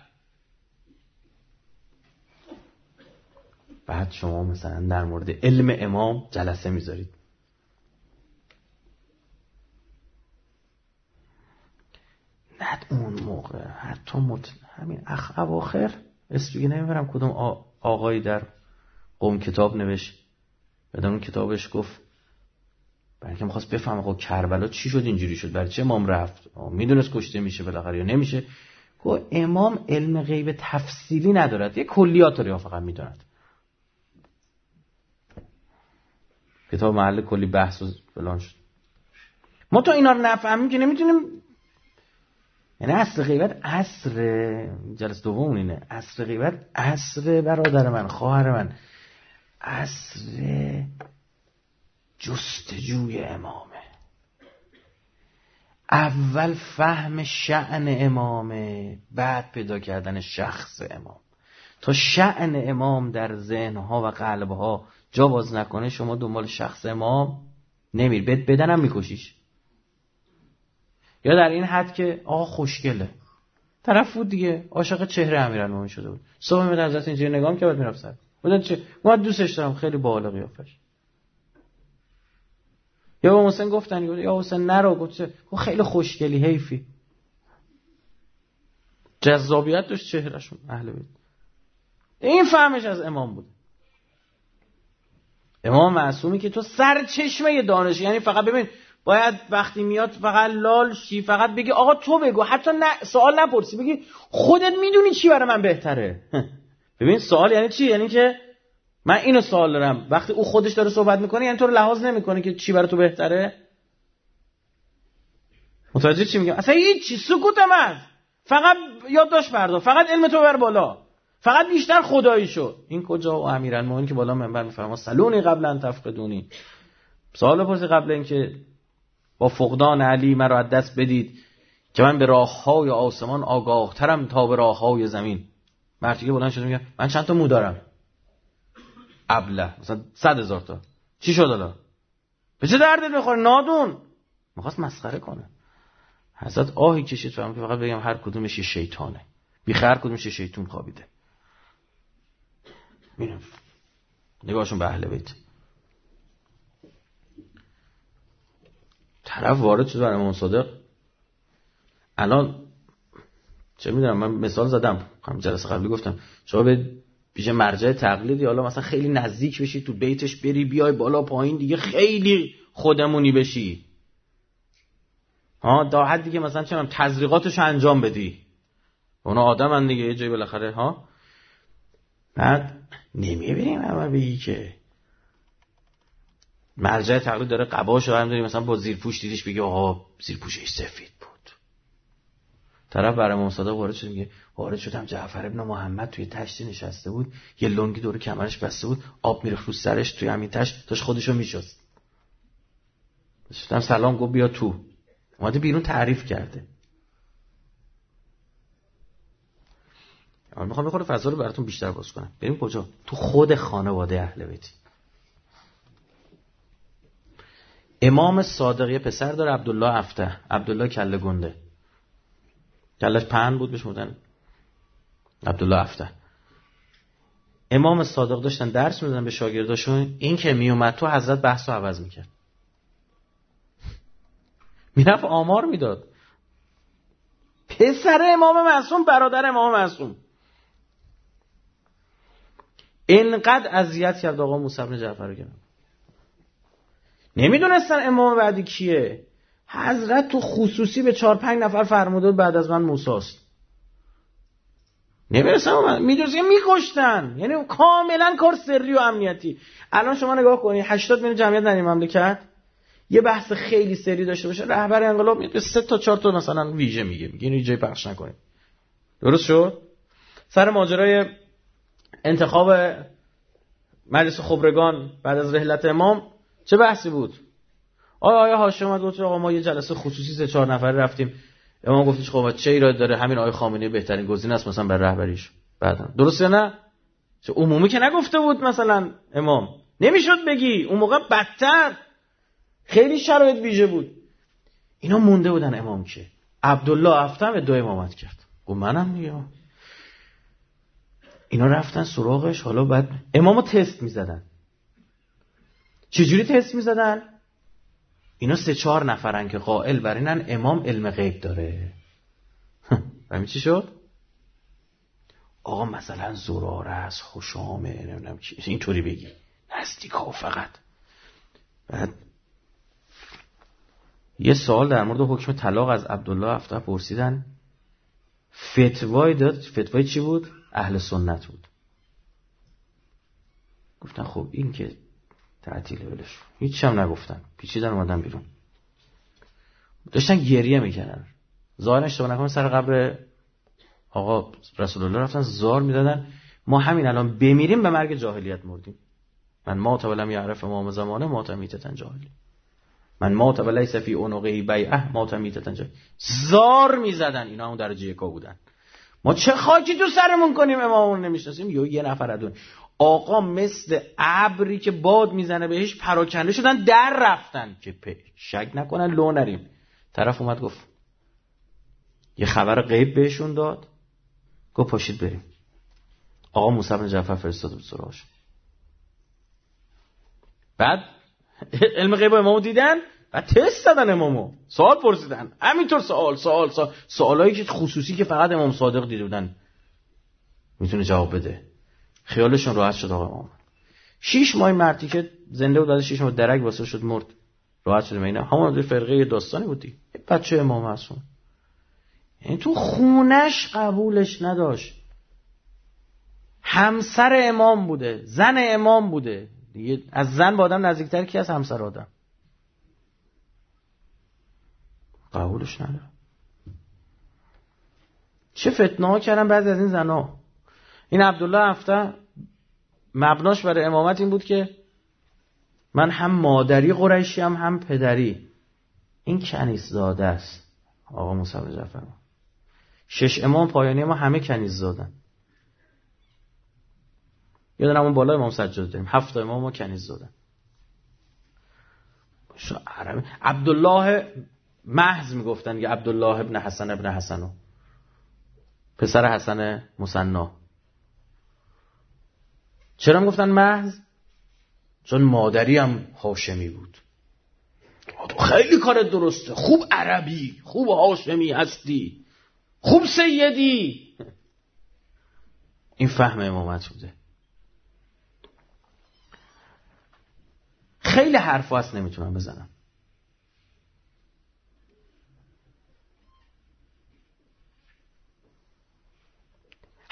بعد شما مثلا در مورد علم امام جلسه میذارید. نه اون موقع حتی مت... همین اخ اواخر اسمی نمیبرم کدوم آقایی در قوم کتاب نوشت، بعد اون کتابش گفت برای که می‌خواست بفهمه خب کربلا چی شد اینجوری شد، برای چه امام رفت، میدونست کشته میشه بالاخره یا نمیشه. گفت امام علم غیب تفصیلی ندارد، یه کلیات رو فقط میدوند. کتاب محل کلی بحث و فلان شد. ما تا اینا رو نفهمیم که نمیتونیم. یعنی اصل غیبت عصر جلسه دوم اینه، اصل غیبت عصر برادر من خواهر من، عصر جستجوی امامه. اول فهم شأن امامه، بعد پیدا کردن شخص امام. تا شأن امام در ذهنها و قلبها جا باز نکنه شما دنبال شخص امام نمیر. بد بدنم میکشیش. یا در این حد که آقا خوشگله، طرف بود دیگه عاشق چهره امیرالمومنین شده بود، صبح میاد حضرت اینجوری نگاه می‌کرد میرفت سر بودن چه ما دوستش دارم خیلی باحال قیافش. یا به حسین گفتن یا حسین نرو، گفت خیلی خوشگلی حیفی. جذابیت داشت چهرهشون اهل بیت. این فهمش از امام بود. امام معصومی که تو سرچشمه دانش، یعنی فقط ببین باید وقتی میاد فقط لال شی، فقط بگی آقا تو بگو، حتی نه سوال نپرسی، بگی خودت میدونی چی برای من بهتره. ببین سوال یعنی چی؟ یعنی که من اینو سوال دارم، وقتی او خودش داره صحبت میکنه یعنی تو رو لحاظ نمیکنه که چی برای تو بهتره. متوجه چی میگم؟ اصلا هیچ سکوت هم فقط یادداشت بردار، فقط علم تو بر بالا، فقط بیشتر خدایی شو. این کجا؟ و امیرالمومنین که بالا منبر میفرما سلونی قبل ان تفقدونی، سوال پرسی قبل اینکه با فقدان علی مرا از دست بدید که من به راههای آسمان آگاهترم تا به راههای زمین. مردی که بلند شده میگه من چند تا مو دارم، ابله مثلا صد هزار تا، چی شد حالا؟ به چه دردت میخوره نادون؟ میخواست مسخره کنه. حضرت آهی کشید فهمید که فقط بگم هر کدومش یه شیطانه، بیخ هر کدومش یه شیطون خوابیده. ببین نگاهشون به اهل بیت. طرف وارد شد برای امام صادق. الان چه میدونم من مثال زدم، هم جلسه قبلی گفتم شما به پیش مرجع تقلیدی حالا مثلا خیلی نزدیک بشی، تو بیتش بری بیای بالا پایین دیگه خیلی خودمونی بشی، ها تا حدی که مثلا چه تزریقاتش انجام بدی، اونا آدمن دیگه، یه جایی بالاخره ها. بعد نمیبینیم اما بگی که مرجع تقلید داره قباشو هم داریم مثلا با زیرپوش دیدیش بگی آها زیرپوشش سفید بود. طرف برای امام صادق وارد شد میگه وارد شدم جعفر ابن محمد توی تشتی نشسته بود، یه لنگی دور کمرش بسته بود، آب میره رو سرش توی همین تشت داشت خودشو میشست. شدم سلام گفت بیا تو. اومده بیرون تعریف کرده. من میخوام بخوره فضا رو براتون بیشتر باز کنم. بریم کجا؟ تو خود خانواده اهل بیت. امام صادق یه پسر داره عبدالله افته، عبدالله کله گنده، کلش پهن بود بهش میگفتن عبدالله افته. امام صادق داشتن درس میدادن به شاگرداشون، این که میومد تو حضرت بحثو عوض میکرد، میرفت آمار میداد. پسر امام معصوم، برادر امام معصوم. اینقدر اذیت کرد آقا موسی بن جعفر رو. نمیدونستن امام بعدی کیه. حضرت تو خصوصی به چهار پنج نفر فرموده بعد از من موسی است. نمیدونستن، میدونستن میکشتن. یعنی کاملا کار سری و امنیتی. الان شما نگاه کنید هشتاد میلیون جمعیت در این مملکت یه بحث خیلی سری داشته باشه، رهبر انقلاب میاد سه تا چهار تا مثلا ویژه میگه، میگه اینو جای پخش نکنید. درست شد؟ سر ماجرای انتخاب مجلس خبرگان بعد از رحلت امام چه بحثی بود؟ آیا آیا هاشم اومد گفت آقا ما یه جلسه خصوصی سه چهار نفره رفتیم، امام گفتش خب چه ایراد داره، همین آقای خامنه‌ای بهترین گزینه است مثلا برای رهبریش. بعدا درسته نه؟ چه عمومی که نگفته بود مثلا امام، نمیشد بگی اون موقع بدتر خیلی شرایط ویژه بود. اینا مونده بودن امام که عبدالله افتم به دو امامت کرد. گفت منم میگم. اینا رفتن سراغش. حالا بعد امامو تست میزدن. چجوری تست میزدن؟ اینا سه چهار نفرن که قائل بر اینن امام علم غیب داره. همین چی شد؟ آقا مثلا زراره است، خوشامه، نمیدونم چی، اینطوری بگی نزدیکا فقط. بعد یه سوال در مورد حکم طلاق از عبدالله افته پرسیدن، فتوای داد. فتوای چی بود؟ اهل سنت بود. گفتن خب این که تعطیل ولش، هیچ هم نگفتن، پیچیدن اومدن بیرون. داشتن گریه میکردن. ظاهرا اشتباه نکنم سر قبر آقا رسول الله رفتن زار میدادن ما همین الان بمیریم به مرگ جاهلیت مردیم. من مات ولم یعرف امام زمانه مات میتتن جاهلی، من مات ولیس فی عنقه بیعه مات میتتن جاهلی. زار میزدن. اینا هم درجه یکا بودن. ما چه خاکی تو سرمون کنیم امامون نمیشناسیم. یا یه نفر ادون آقا مثل ابری که باد میزنه بهش پراکنده شدن در رفتن که شک نکنن لو نریم. طرف اومد گفت یه خبر غیب بهشون داد، گفت پاشید بریم. آقا موسی بن جعفر فرستاد بود سراغش. بعد علم غیب امامو دیدن و تست دادن امامو، سوال پرسیدن. همینطور سوال سوال سوال سوالایی که خصوصی که فقط امام صادق دیده بودن میتونه جواب بده. خیالشون راحت شد. آقا امام شش ماه مرتی که زنده بود، بعد شش ماه درک واسه شد مرد، راحت شد. اینا همون فرقه داستانی بودی. بچه امام معصوم یعنی تو خونش قبولش نداشت. همسر امام بوده، زن امام بوده دیگه. از زن با آدم نزدیکتر کی از همسر آدم؟ قبولش نداره. چه فتنه ها کردن بعضی از این زنها. این عبدالله افته مبناش برای امامت این بود که من هم مادری قریشی هم هم پدری. این کنیز زاده است. آقا موسی بن جعفر شش امام پایانی ما همه کنیز زادن. یادم اون بالا امام سجاد داریم، هفت امام ما کنیز زادن. عربی عبدالله محض میگفتن که عبدالله ابن حسن ابن حسنو، پسر حسن مثنا. چرا میگفتن محض؟ چون مادری هم هاشمی بود. خیلی کار درسته، خوب عربی، خوب هاشمی هستی، خوب سیدی. این فهم امامت بوده. خیلی حرف هست نمیتونم بزنم.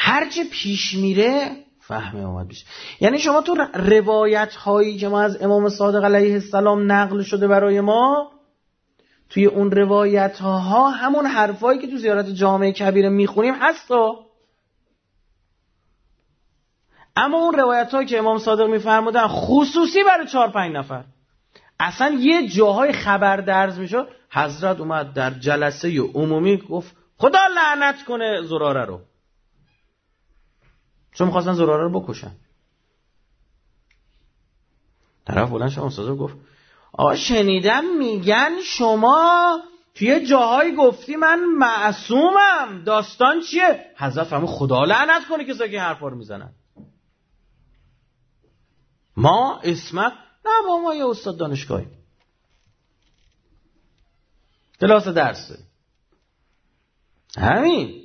هرچه پیش میره فهمه اومد بیش. یعنی شما تو روایت هایی که ما از امام صادق علیه السلام نقل شده برای ما، توی اون روایت ها همون حرفایی که تو زیارت جامع کبیره میخونیم هستا، اما اون روایت هایی که امام صادق میفرمودن خصوصی برای چهار پنج نفر، اصلا یه جاهای خبر درز میشه حضرت اومد در جلسه عمومی گفت خدا لعنت کنه زراره رو، چون میخواستن زراره رو بکشن. طرف بلند شد استاد گفت آقا شنیدم میگن شما توی جاهای گفتی من معصومم، داستان چیه؟ حضرت فرمود خدا لعنت کنه کسایی که حرفا رو میزنن. ما اسمت نه با ما یه استاد دانشگاهی کلاس درسه همین.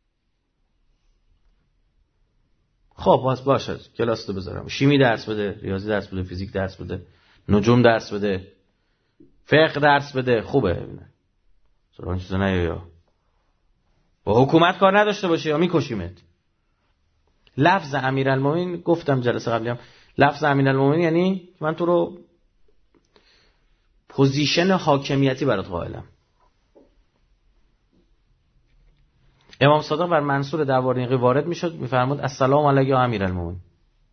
خب باز باشه کلاس تو بذارم، شیمی درس بده، ریاضی درس بده، فیزیک درس بده، نجوم درس بده، فقه درس بده، خوبه. سران چیزا نه یا با حکومت کار نداشته باشه یا میکشیمت. لفظ امیرالمومنین گفتم جلسه قبلی هم، لفظ امیرالمومنین یعنی من تو رو پوزیشن حاکمیتی برات قائلم. امام صادق بر منصور دروارینقی وارد میشد میفرمود السلام علیک یا امیرالمومنین،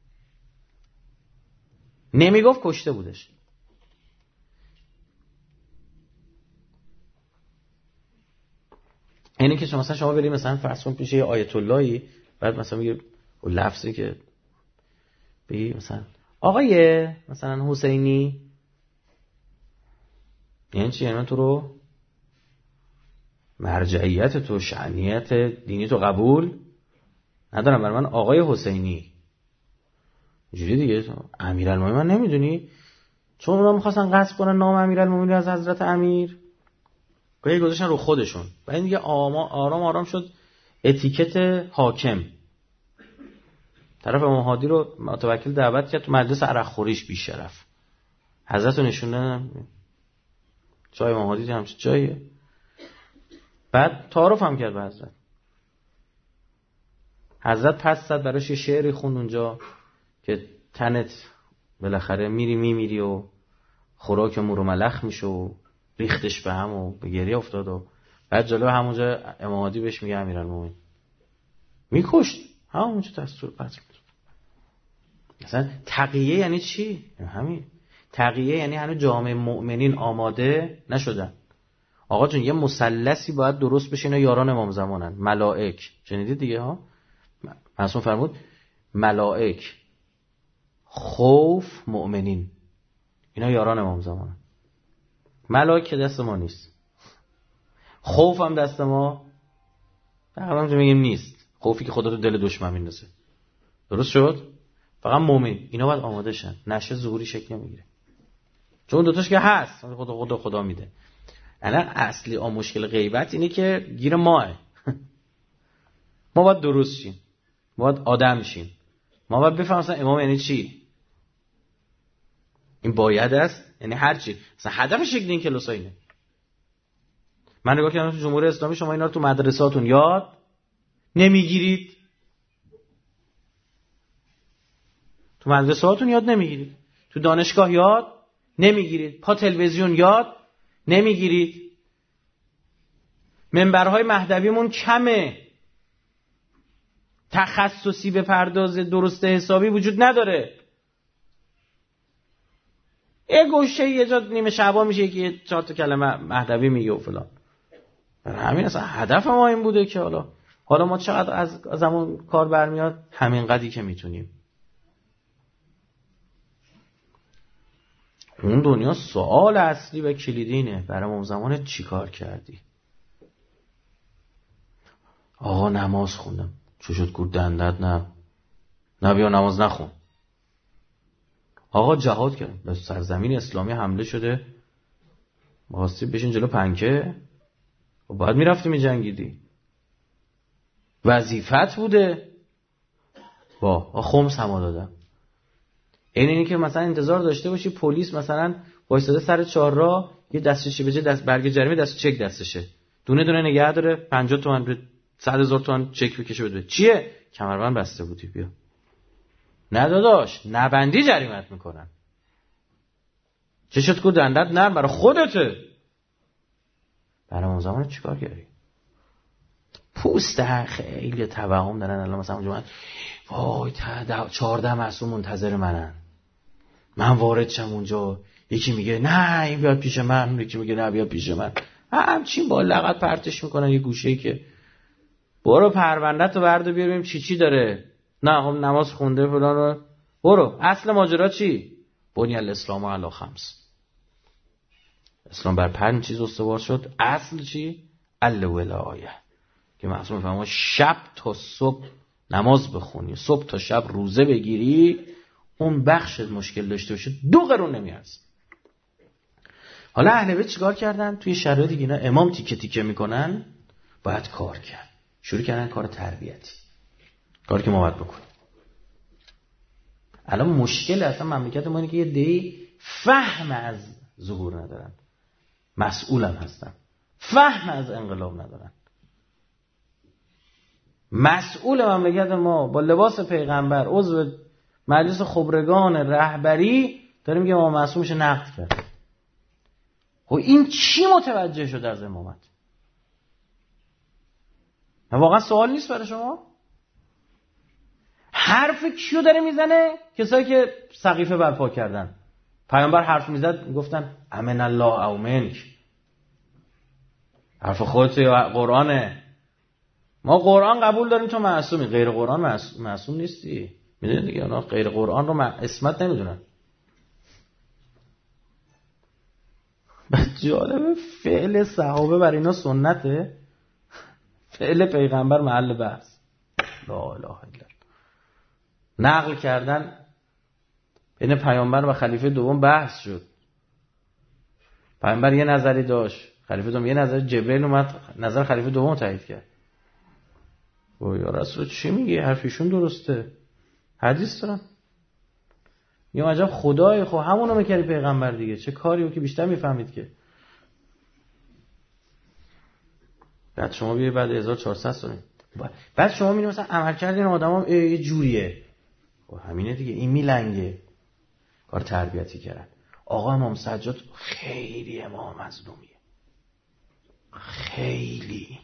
نمیگفت کشته بودش. اینی که شما مثلا شما برید مثلا فرض کن پیش یه آیت اللهی، بعد مثلا میگه اون لفظی که بگی مثلا آقای مثلا حسینی، یعنی چی؟ یعنی من تو رو مرجعیت تو شأنیت دینی تو قبول ندارم، برای من آقای حسینی جوری دیگه. امیرالمومنین من نمیدونی، چون اونا میخواستن غصب کنن نام امیرالمومنین از حضرت امیر، گاهی گذاشتن رو خودشون. بعد دیگه آرام آرام شد اتیکت حاکم. طرف امام هادی رو متوکل دعوت کرد تو مجلس عرق خوریش بی شرف، حضرت رو نشوندن جای امام هادی همچه جاییه. بعد تعارف هم کرد به حضرت. حضرت پس زد براش یه شعری خوند اونجا که تنت بالاخره میری میمیری و خوراک مور و ملخ میشه و ریختش به هم و به گریه افتاد. و بعد جلو همونجا امام هادی بهش میگه امیرالمومنین میکشت، همونجا دستور پس. مثلا تقیه یعنی چی؟ همین تقیه یعنی هنوز جامعه مؤمنین آماده نشدن. آقا جون یه مثلثی باید درست بشه، اینا یاران امام زمانن، ملائک. شنیدید دیگه ها؟ معصوم فرمود ملائک، خوف، مؤمنین، اینا یاران امام زمانن. ملائک دست ما نیست، خوف هم دست ما تقریبا میگیم نیست. خوفی که خدا تو دل دشمن میندازه. درست شد؟ فقط مؤمن اینا باید آماده شن، نشه ظهوری شکل نمیگیره. چون دوتاش که هست خدا خدا خدا میده. الان اصلی آ مشکل غیبت اینه که گیر ماه. ما باید درست شیم، ما باید آدم شیم، ما باید بفهمیم مثلا امام یعنی چی. این باید است، یعنی هر چی مثلا هدفش یک این کلاس اینه. من نگاه کردم تو جمهوری اسلامی شما اینا رو تو مدرسه‌هاتون یاد نمیگیرید، تو مدرسه‌هاتون یاد نمیگیرید، تو دانشگاه یاد نمیگیرید، پا تلویزیون یاد نمیگیرید، منبرهای مهدویمون کمه، تخصصی به پرداز درست حسابی وجود نداره. یه گوشه یه جا نیمه شعبان میشه که یه چهار تا کلمه مهدوی میگه و فلان. همین اصلا هدف ما این بوده که حالا حالا ما چقدر از زمان کار برمیاد، همین قدری که میتونیم. اون دنیا سوال اصلی و کلیدینه برای اون زمان چی کار کردی؟ آقا نماز خوندم. چو شد گور دندت نه نه بیا نماز نخون. آقا جهاد کرد، به سرزمین اسلامی حمله شده، واسه بشین جلو پنکه و باید میرفتی میجنگیدی، وظیفت بوده. با خمس هم دادم. این اینی که مثلا انتظار داشته باشی پلیس مثلا وایساده سر چهارراه یه دستشی بجه دست برگ جریمه دست چک دستشه، دونه دونه نگه داره، پنجاه تومن صد هزار تومان چک بکشه بده. چیه؟ کمربند بسته بودی، بیا. نه داداش، نبندی جریمت میکنن. چشت کو دندت نرم برای خودته. برای اون زمان چیکار کردی؟ پوست خیلی توهم دارن الان، مثلا اونجا من وای تا چهارده معصوم منتظر منن، من وارد شم اونجا، یکی میگه نه این بیاد پیش من، یکی میگه نه بیاد پیش من، همچین با لغت پرتش میکنن یه گوشه‌ای که برو پرونده‌تو بردار بیار ببینیم چی چی داره. نه خب نماز خونده فلان، برو. اصل ماجرا چی؟ بنی الاسلام علی خمس، اسلام بر پنج چیز استوار شد. اصل چی؟ الولایه، که معصوم فرما شب تا صبح نماز بخونی، صبح تا شب روزه بگیری، اون بخشت مشکل داشته باشه دو قرون نمیارزه. حالا اهل بیت چیکار کردن؟ توی شرایط دیگه اینا امام تیکه تیکه میکنن، باید کار کرد. شروع کردن کار تربیتی، کاری که ما باید بکنیم. الان مشکل اصلا مملکت ما اینه که یه دی فهم از ظهور ندارن، مسئولم هستن، فهم از انقلاب ندارن. مسئول مملکت ما با لباس پیغمبر عضو مجلس خبرگان رهبری داره میگه ما معصومش نقد کرد. خب این چی متوجه شد از امامت؟ واقعا سوال نیست برای شما؟ حرف کیو داره میزنه؟ کسایی که سقیفه برپا کردن. پیامبر حرف میزد میگفتن امن الله او منک، حرف خودت یا قرآنه. ما قرآن قبول داریم تو معصومی، غیر قرآن معصوم نیستی. میدونید دیگه اونا غیر قرآن رو اسمت نمیدونن. بعد جالبه فعل صحابه برای اینا سنته، فعل پیغمبر محل بحث. لا اله الا الله. نقل کردن بین پیامبر و خلیفه دوم بحث شد. پیامبر یه نظری داشت، خلیفه دوم یه نظر، جبرئیل اومد نظر خلیفه دوم تایید کرد. او یا رسول چی میگی؟ حرفیشون درسته، حدیث دارن. یه عجب خدای خو همونو میکردی پیغمبر دیگه، چه کاریو که بیشتر میفهمید که. بعد شما بیای بعد هزار و چهارصد سال بعد شما میبینید مثلا عمل کردین آدما یه جوریه، خب همینه دیگه، این میلنگه. کار تربیتی کردن. آقا امام سجاد خیلی امام مظلومیه، خیلی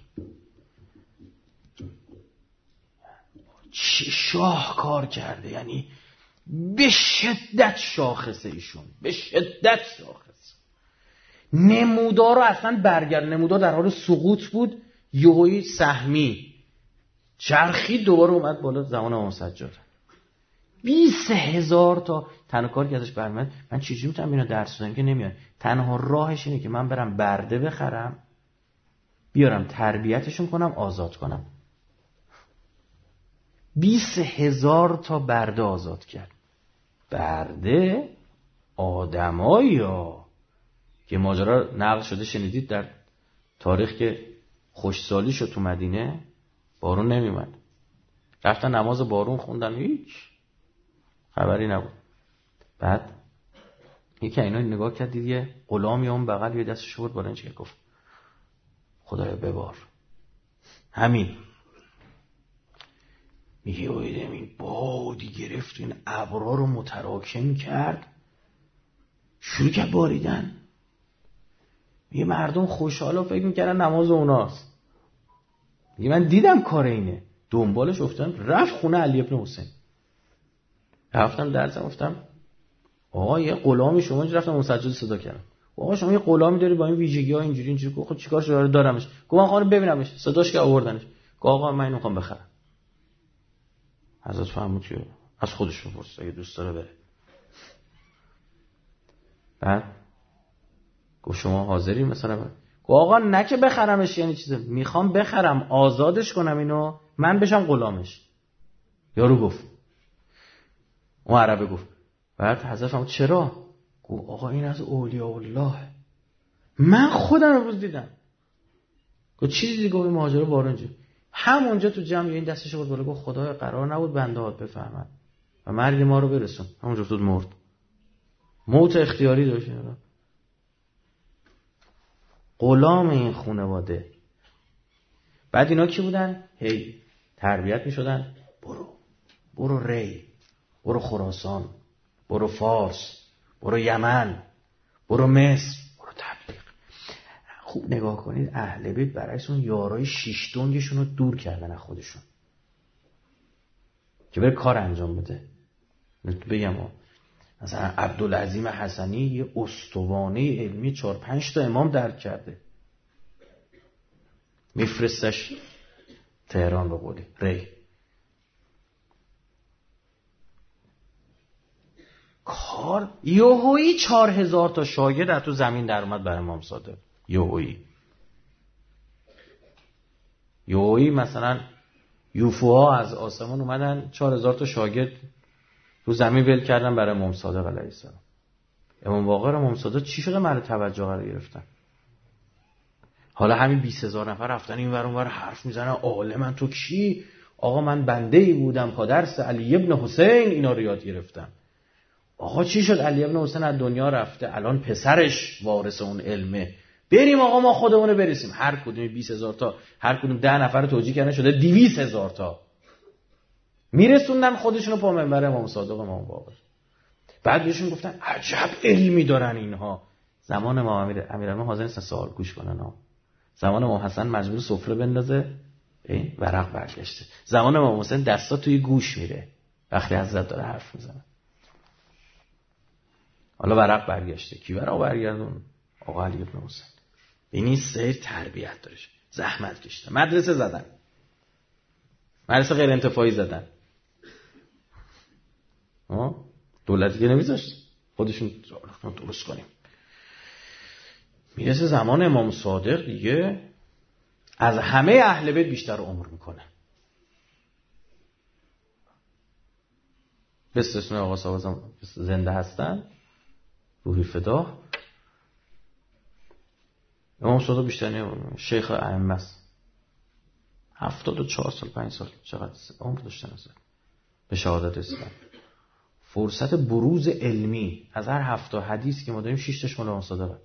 شاه کار کرده، یعنی به شدت شاخصه ایشون، به شدت شاخص. نمودار رو اصلا برگرد، نمودار در حال سقوط بود، یهویی سهمی چرخی دوباره اومد بالا زمان امام سجاد. بیست هزار تا تنها کاری که ازش برمیاد، من چجوری میتونم اینا درس بدم که نمیاد. تنها راهش اینه که من برم برده بخرم، بیارم تربیتشون کنم، آزاد کنم. بیست هزار تا برده آزاد کرد. برده آدمایی ها که ماجرا نقل شده شنیدید در تاریخ که خوشسالی شد تو مدینه، بارون نمیومد، رفتن نماز بارون خوندن، هیچ خبری نبود. بعد یکی اینا نگاه کرد، دید یه غلامی اون بغل یه دستش برد بالا، اینجوری گفت خدایا ببار. همین میگه اویدم این بادی گرفت این ابرا رو متراکم کرد، شروع کرد باریدن. میگه مردم خوشحالا فکر میکردن نماز اوناست. میگه من دیدم کار اینه، دنبالش افتادم، رفت خونه علی ابن حسین. رفتم درسم، گفتم آقا یه غلامی شما اینجا، رفتم اون سجاد صدا کردم، آقا شما یه غلامی داری با این ویژگی‌ها اینجوری اینجوری، خب چیکار شده دارمش؟ گفت من خواهم ببینمش. صداش که آوردنش، گفت آقا من اینو میخوام بخرم. حضرت فرمود که از خودش بپرس اگه دوست داره بره. بعد گفت شما حاضری مثلا؟ گفت آقا نه که بخرمش، یعنی چیزه میخوام بخرم آزادش کنم اینو، من بشم غلامش. یارو گفت، اون عربه گفت. بعد حضرت فرمود چرا؟ گفت آقا این از اولیاء الله، من خودم امروز دیدم. گفت چی دیدی؟ گفت ماجرا بارونجی. همونجا تو جمع این دستش بود بالا، گفت خدای قرار نبود بندهات بفهمن و مرگ ما رو برسون. همونجا افتاد مرد، موت اختیاری داشت. غلام این خانواده. بعد اینا کی بودن؟ هی تربیت می شدن، برو برو ری، برو خراسان، برو فارس، برو یمن، برو مصر، برو تبلیغ. خوب نگاه کنید اهل بیت برایشون یارای شیش دنگشون رو دور کردن از خودشون که بره کار انجام بده. بگم مثلا عبدالعظیم حسنی یه استوانه علمی چهار پنج تا امام درک کرده، میفرستش تهران به قولی ری. کار یوهویی چهار هزار تا شاگرد از تو زمین در اومد برای امام صادق. یوهویی یوهویی مثلا یوفوها از آسمان اومدن چهار هزار تا شاگرد رو زمین ول کردن برای امام صادق علیه السلام. امام باقر و امام صادق چی شده مورد توجه قرار گرفتن؟ حالا همین بیست هزار نفر رفتن این ور اون ور حرف میزنن عالمن تو کی؟ آقا من بنده ای بودم پادرس علی ابن حسین اینا رو یاد گرفتم. آقا چی شد؟ علی ابن حسین از دنیا رفته، الان پسرش وارث اون علمه، بریم آقا ما خودمون برسیم. هر کدوم بیست هزار تا، هر کدوم ده نفر رو توجیه کردن شده دویست هزار تا میرسوندن خودشونو پا منبر امام صادق امام باقر. بعد بهشون گفتن عجب علمی دارن اینها. زمان امام امیر امیرالمومنین حاضر نیستن سوال گوش کنن ها. زمان امام حسن مجبور سفره بندازه، این ورق برگشته. زمان امام حسین دستا توی گوش میره وقتی حضرت داره حرف میزنه. حالا ورق برگشته، کی ورق برگردون؟ آقا علی ابن حسین. این سیر تربیت داره، زحمت کشیدن، مدرسه زدن، مدرسه غیر انتفاعی زدن. ها دولتی که نمیذاشت خودشون درست کنیم. میرسه زمان امام صادق دیگه از همه اهل بیت بیشتر عمر میکنه، به استثنای آقا صاحب زنده هستن روحی فدا. امام صادق بیشتر نمیمونه. شیخ ائمه است، هفتاد و چهار سال پنج سال چقدر عمر داشتن از به شهادت رسیدن. فرصت بروز علمی از هر هفت حدیث که ما داریم شش تاش مال امام صادقه.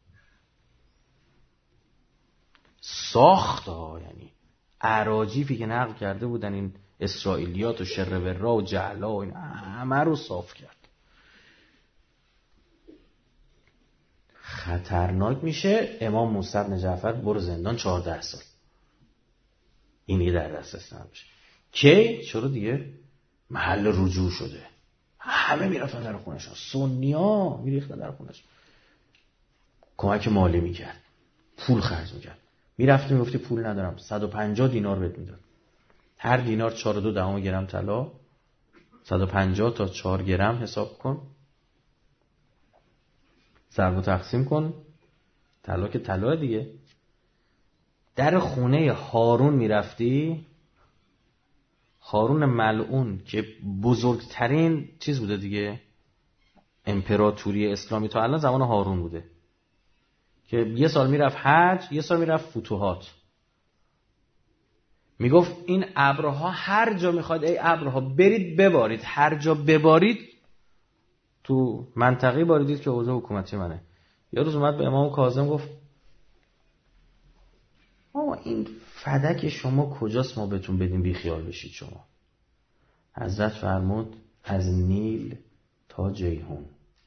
ساخت ها، یعنی اراجیفی که نقل کرده بودن این اسرائیلیات و شرورا و جعلا و این همه رو صاف کرد. خطرناک میشه. امام موسی بن جعفر برو زندان چهارده سال، اینی در دسترس نمیشه. کی؟ چرا دیگه محل رجوع شده، همه میرفتن در خونشون، سنیا میریختن در خونشون، کمک مالی میکرد، پول خرج میکرد. میرفتی میگفتی پول ندارم، صد و پنجاه دینار بهت میداد. هر دینار چهار و دو دهم گرم طلا، صد و پنجاه تا چهار گرم حساب کن، ضرب و تقسیم کن، طلا که طلا دیگه. در خونه هارون میرفتی، هارون ملعون که بزرگترین چیز بوده دیگه، امپراتوری اسلامی تا الان زمان هارون بوده، که یه سال میرفت حج، یه سال میرفت فتوحات. میگفت این ابرها هر جا میخواد ای ابرها برید ببارید، هر جا ببارید تو منطقه باریدید که اوضاع حکومتی منه. یه روز اومد به امام کاظم گفت آقا این فدک شما کجاست ما بهتون بدیم بی خیال بشید شما؟ حضرت فرمود از نیل تا جیهون.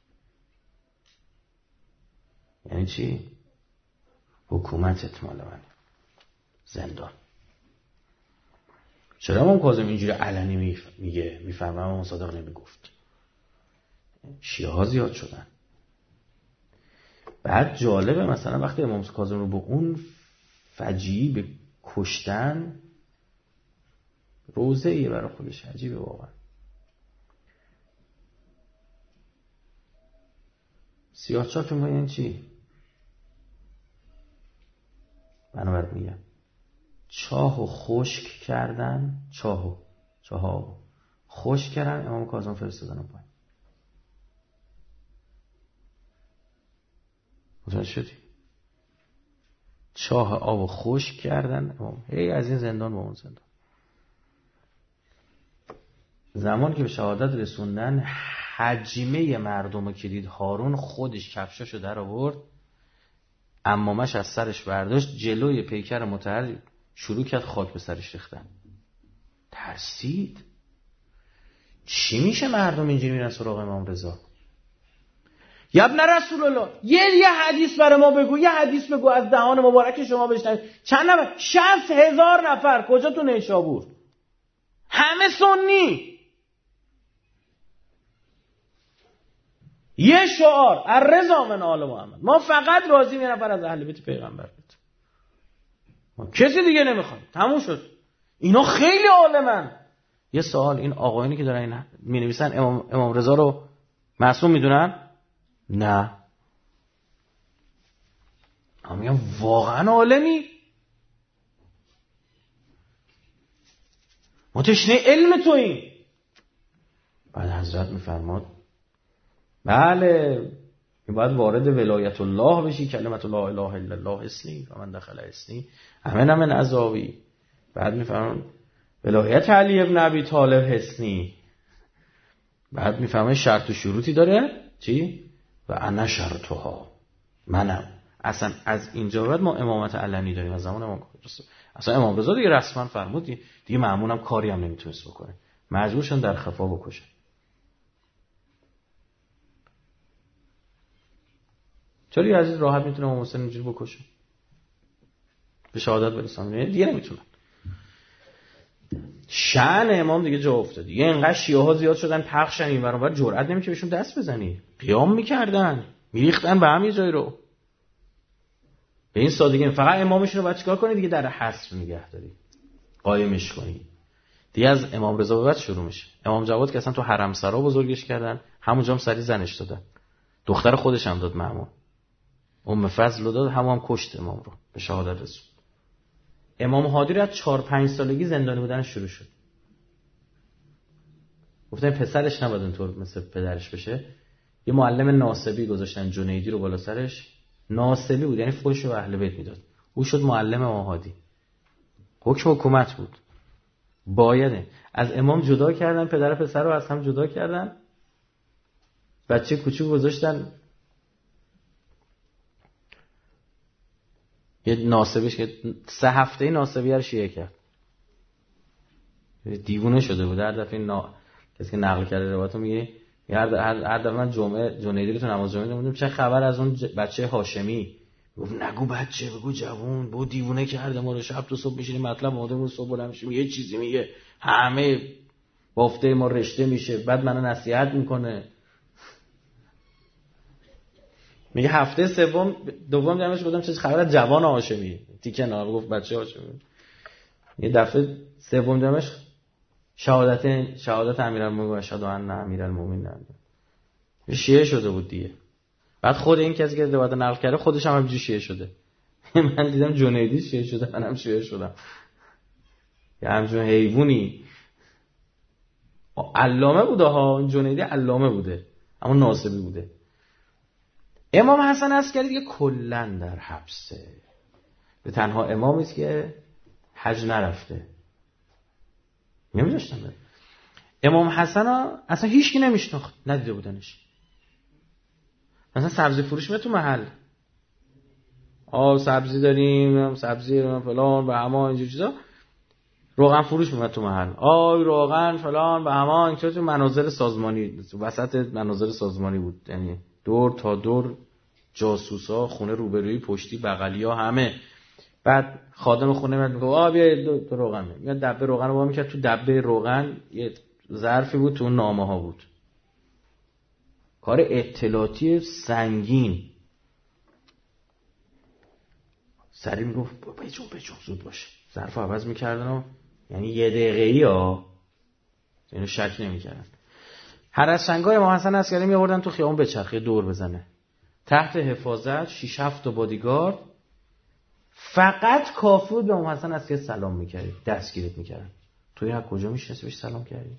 یعنی چی؟ حکومتت مال منه، زندان. چرا امام کاظم اینجوری علنی میگه؟ میفهمم امام صادق نمیگفت. شیعه ها زیاد شدن. بعد جالبه مثلا وقتی امام کاظم رو به اون فجیعی به کشتن، روزه ایه برای خودش، عجیبه واقعا. سیاه چاک میگن این چی؟ بنابرای میگم چاهو خشک کردن، چاهو چاهو خشک کردن، امام کاظم فرستادن اون پایین. متوجه شدی؟ چاه آب خشک کردن امام، هی از این زندان به اون زندان. زمان که به شهادت رسوندن، حجمه مردم که دید هارون خودش کفشاشو در آورد، عمامش از سرش برداشت، جلوی پیکر مطهر شروع کرد خاک به سرش ریختن. ترسید. چی میشه مردم اینجوری میرن سراغ امام رضا؟ یا ابن رسول الله، یه یه حدیث برای ما بگو، یه حدیث بگو از دهان مبارک شما بشنویم. چند نفر؟ شصت هزار نفر. کجا تو نیشابور؟ همه سنی. یه شعار الرضا من آل محمد، ما فقط راضیم یه نفر از اهل بیت پیغمبر بود، ما کسی دیگه نمیخوایم. تموم شد. اینا خیلی عالمن. یه سوال، این آقایونی که دارن این می نویسن امام, امام رضا رو معصوم میدونن؟ نه. اما میگم واقعا عالمی؟ ما تشنه علم توییم. بعد حضرت میفرماد بله، این باید وارد ولایت الله بشی، کلمت لا اله الا الله اسنی و من دخل اسنی امن من عذابی. بعد میفرماد ولایت علی ابن ابی طالب حسنی. بعد میفهمه شرط و شروطی داره. چی؟ و انا شرطها، منم. اصلا از اینجا بعد ما امامت علنی داریم از زمان امام رضا. اصلا امام رضا دیگه رسما فرمود دیگه مأمون هم کاری هم نمیتونست بکنه، مجبور شدن در خفا بکشه. چرا یه عزیز راحت میتونه امام حسین اینجوری بکشه، به شهادت برسونه؟ دیگه نمیتونن. شأن امام دیگه جا افتاد. دیگه اینقدر شیعه ها زیاد شدن پخشن این ور اون ور، جرئت نمیشه بهشون دست بزنی. قیام میکردن، میریختن به هم یه جایی رو. به این سادگی فقط امامش رو باید چیکار کنی دیگه؟ در حصر نگه داری، قایمش کنی. دیگه از امام رضا به بعد شروع میشه. امام جواد که اصلا تو حرم سرا بزرگش کردن، همونجا هم سری زنش دادن. دختر خودش هم داد مأمون. ام فضل رو داد، همون هم کشت امام رو به شهادت رسون. امام هادی رو از چهار پنج سالگی زندانی بودن شروع شد. گفتن پسرش نباید اینطور مثل پدرش بشه. یه معلم ناصبی گذاشتن جنیدی رو بالا سرش. ناصبی بود، یعنی فحش رو اهل بیت میداد. او شد معلم امام هادی. حکم حکومت بود. بایده. از امام جدا کردن، پدر پسر رو از هم جدا کردن. بچه کوچیک گذاشتن یه ناصبیش که سه هفته ناصبی رو شیعه کرد. دیوونه شده بود. هر دفعه نا... کسی که نقل کرده روایتو میگه هر هر دفعه من جمعه جنیدی رو تو نماز جمعه دیدم، چه خبر از اون ج... بچه هاشمی؟ گفت نگو بچه، بگو جوون، بو دیوونه کرده ما رو. شب تا صبح میشینیم مطلب مادر صبح بلند میشیم یه چیزی میگه، همه بافته ما رشته میشه، بعد منو نصیحت میکنه. میگه هفته سوم دوم دیدمش، گفتم چه خبر از جوان هاشمی؟ تیکه نار گفت بچه هاشمی. یه دفعه سوم دیدمش شهادت شهادت امیرالمومنین و اشهد ان امیرالمومنین شیعه شده بود دیگه. بعد خود این کسی که روایت نقل کرده خودش هم همینجوری شیعه شده. من دیدم جنیدی شیعه شده، منم شیعه شدم. یه همچون حیوانی. علامه بوده ها، جنیدی علامه بوده اما ناصبی بوده. امام حسن عسکری دیگه کلن در حبسه. به تنها امامی است که حج نرفته، نمیذاشتن بره. امام حسن ها اصلا هیچکی نمیشناخت، ندیده بودنش. مثلا سبزی فروش میاد تو محل، آ سبزی داریم، سبزی فلان و همان اینجور چیزا. روغن فروش میاد تو محل، آی روغن فلان و همان. اینجا تو منازل سازمانی، وسط منازل سازمانی بود، یعنی دور تا دور جاسوسا، خونه روبرویی، پشتی، بغلیا، همه. بعد خادم خونه میاد میگه آ بیا دو, دو روغن. میاد دبه روغن رو وا میکرد، تو دبه روغن یه ظرفی بود، تو نامه ها بود. کار اطلاعاتی سنگین. سری میگفت بجون بجون زود باشه. ظرف رو عوض میکردن و یعنی یه دقیقه‌ای ها، اینو شک نمیکردن. هر از سنگای امام حسن عسکری میآوردن تو خیابون به چرخه دور بزنه، تحت حفاظت شش هفت تا بادیگارد. فقط کافی بود به امام حسن عسکری سلام میکردی، دستگیرت میکردن. توی از کجا میشناسی بهش سلام کردی؟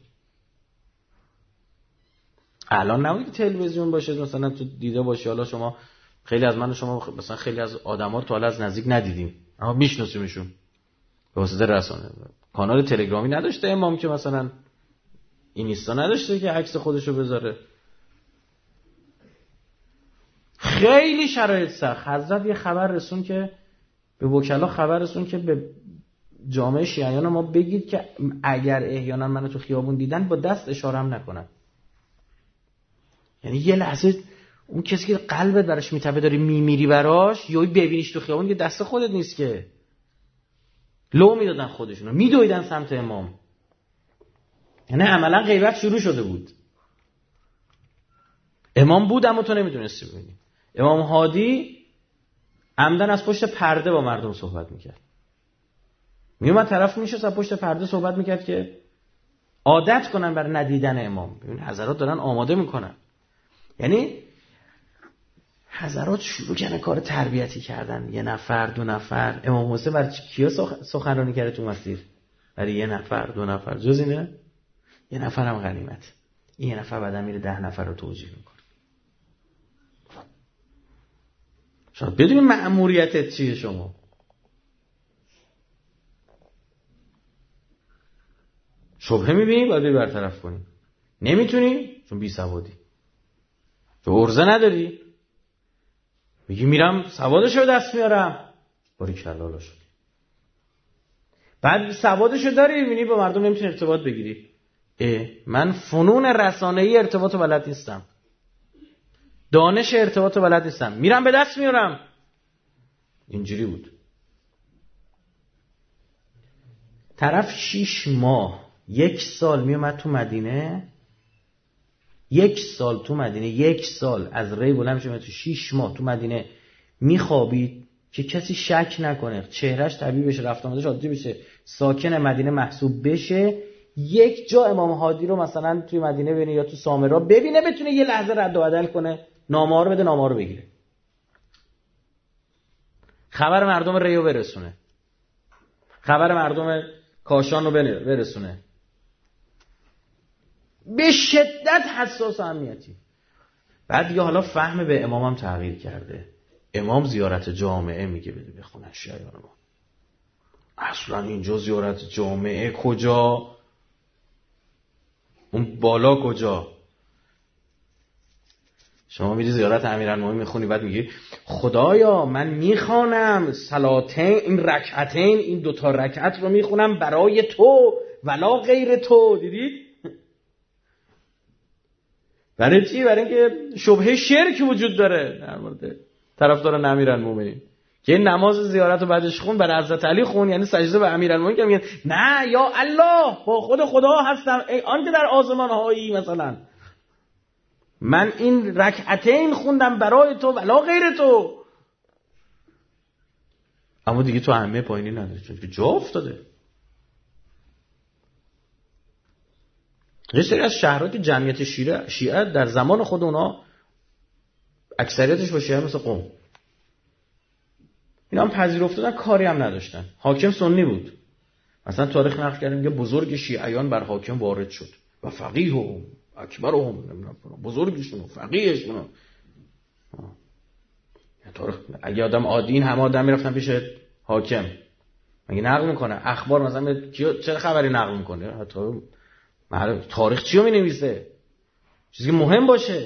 الان نبود که تلویزیون باشه مثلا تو دیده باشی. حالا شما خیلی از من و شما مثلا خیلی از آدما رو تا حالا از نزدیک ندیدیم، اما میشناسیمشون به واسطه رسانه. کانال تلگرامی نداشته امام که مثلا اینستا نداشته که عکس خودشو بذاره. خیلی شرایط سخت. حضرت یه خبر رسون که به وکلا خبر رسون که به جامعه شیعیان ما بگید که اگر احیانا منو تو خیابون دیدن با دست اشاره هم نکنن. یعنی یه لحظه اون کسی که قلبت براش میتپه داری میمیری براش، یا ببینیش تو خیابون که دست خودت نیست که. لو میدادن خودشونو، میدویدن سمت امام. یعنی عملا غیبت شروع شده بود. امام بود اما تو نمیدونستی ببینی. امام هادی عمدن از پشت پرده با مردم صحبت میکرد. میومد طرف میشد از پشت پرده صحبت میکرد که عادت کنن بر ندیدن امام. ببین حضرات دارن آماده میکنن. یعنی حضرات شروع کردن کار تربیتی کردن. یه نفر دو نفر. امام حسین برای کیا سخنرانی کرده تو مسیر؟ برای یه نفر دو نفر. جز اینه یه نفر هم غنیمت. این یه نفر بعدا میره ده نفر رو توجیه میکنه. شاید بدونی مأموریتت چیه شما. شبهه میبینی باید بری برطرف کنی. نمیتونی چون بی سوادی، چون عرضه نداری. میگی میرم سوادشو دست میارم. باری کلالا شد. بعد سوادشو داری میبینی با مردم نمیتونی ارتباط بگیری. اه من فنون رسانه‌ای ارتباط بلد نیستم. دانش ارتباط بلد نیستم. میرم به دست میارم. اینجوری بود. طرف شیش ماه یک سال میومد تو مدینه، یک سال تو مدینه، یک سال از ری بلند میشه تو شیش ماه تو مدینه میخوابید که کسی شک نکنه، چهرهش طبیعی بشه، رفت آمدش عادی بشه، ساکن مدینه محسوب بشه. یک جا امام هادی رو مثلا توی مدینه ببینه یا تو سامرا ببینه، بتونه یه لحظه رد و بدل کنه، نامه ها رو بده، نامه ها رو بگیره، خبر مردم ریو برسونه، خبر مردم کاشان رو برسونه. به شدت حساس و اهمیتی. بعد دیگه حالا فهم به امامم تغییر کرده. امام زیارت جامعه میگه بده بخونن شیعیان ما. اصلا اینجا زیارت جامعه کجا؟ اون بالا کجا؟ شما میری زیارت امیرالمومنین میخونی بعد میگی خدایا من میخوانم صلاتین، این رکعتین، این دوتا رکعت رو میخونم برای تو ولا غیر تو. دیدید؟ برای چی؟ برای اینکه شبهه شرک وجود داره در مورد طرفدار امیرالمومنین که این نماز زیارت رو بعدش خون برای حضرت علی خون، یعنی سجده به امیرالمومنین که میگن نه یا الله با خود خدا هستم ای آن که در آسمان هایی، مثلا من این رکعتین خوندم برای تو ولا غیر تو. اما دیگه تو همه پایینی نداره چون که جا افتاده. یه سری از شهرها که جمعیت شیعه شیعه در زمان خود اونا اکثریتش با شیعه مثل قم، اینا هم پذیرفته بودن، کاری هم نداشتن. حاکم سنی بود. مثلا تاریخ نقل کردیم که بزرگ شیعیان بر حاکم وارد شد و فقیه و اکبر هم بزرگشون و فقیهشون. تاریخ اگه آدم عادی این همه آدم میرفتن پیش حاکم مگه نقل میکنه؟ اخبار مثلا چه خبری نقل میکنه؟ حتی تاریخ چی رو مینویسه؟ چیزی که مهم باشه.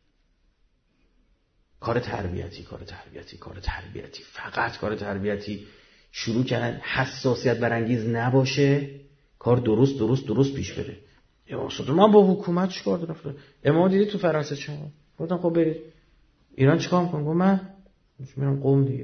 کار تربیتی کار تربیتی کار تربیتی فقط کار تربیتی شروع کردن. حساسیت برانگیز نباشه، کار درست درست درست پیش بره. امام صادق من با حکومت چیکار دارم؟ امام دیدی تو فرانسه چه گفتن؟ خب برید ایران چیکار میکنم؟ گفتم من میرم قم دیگه،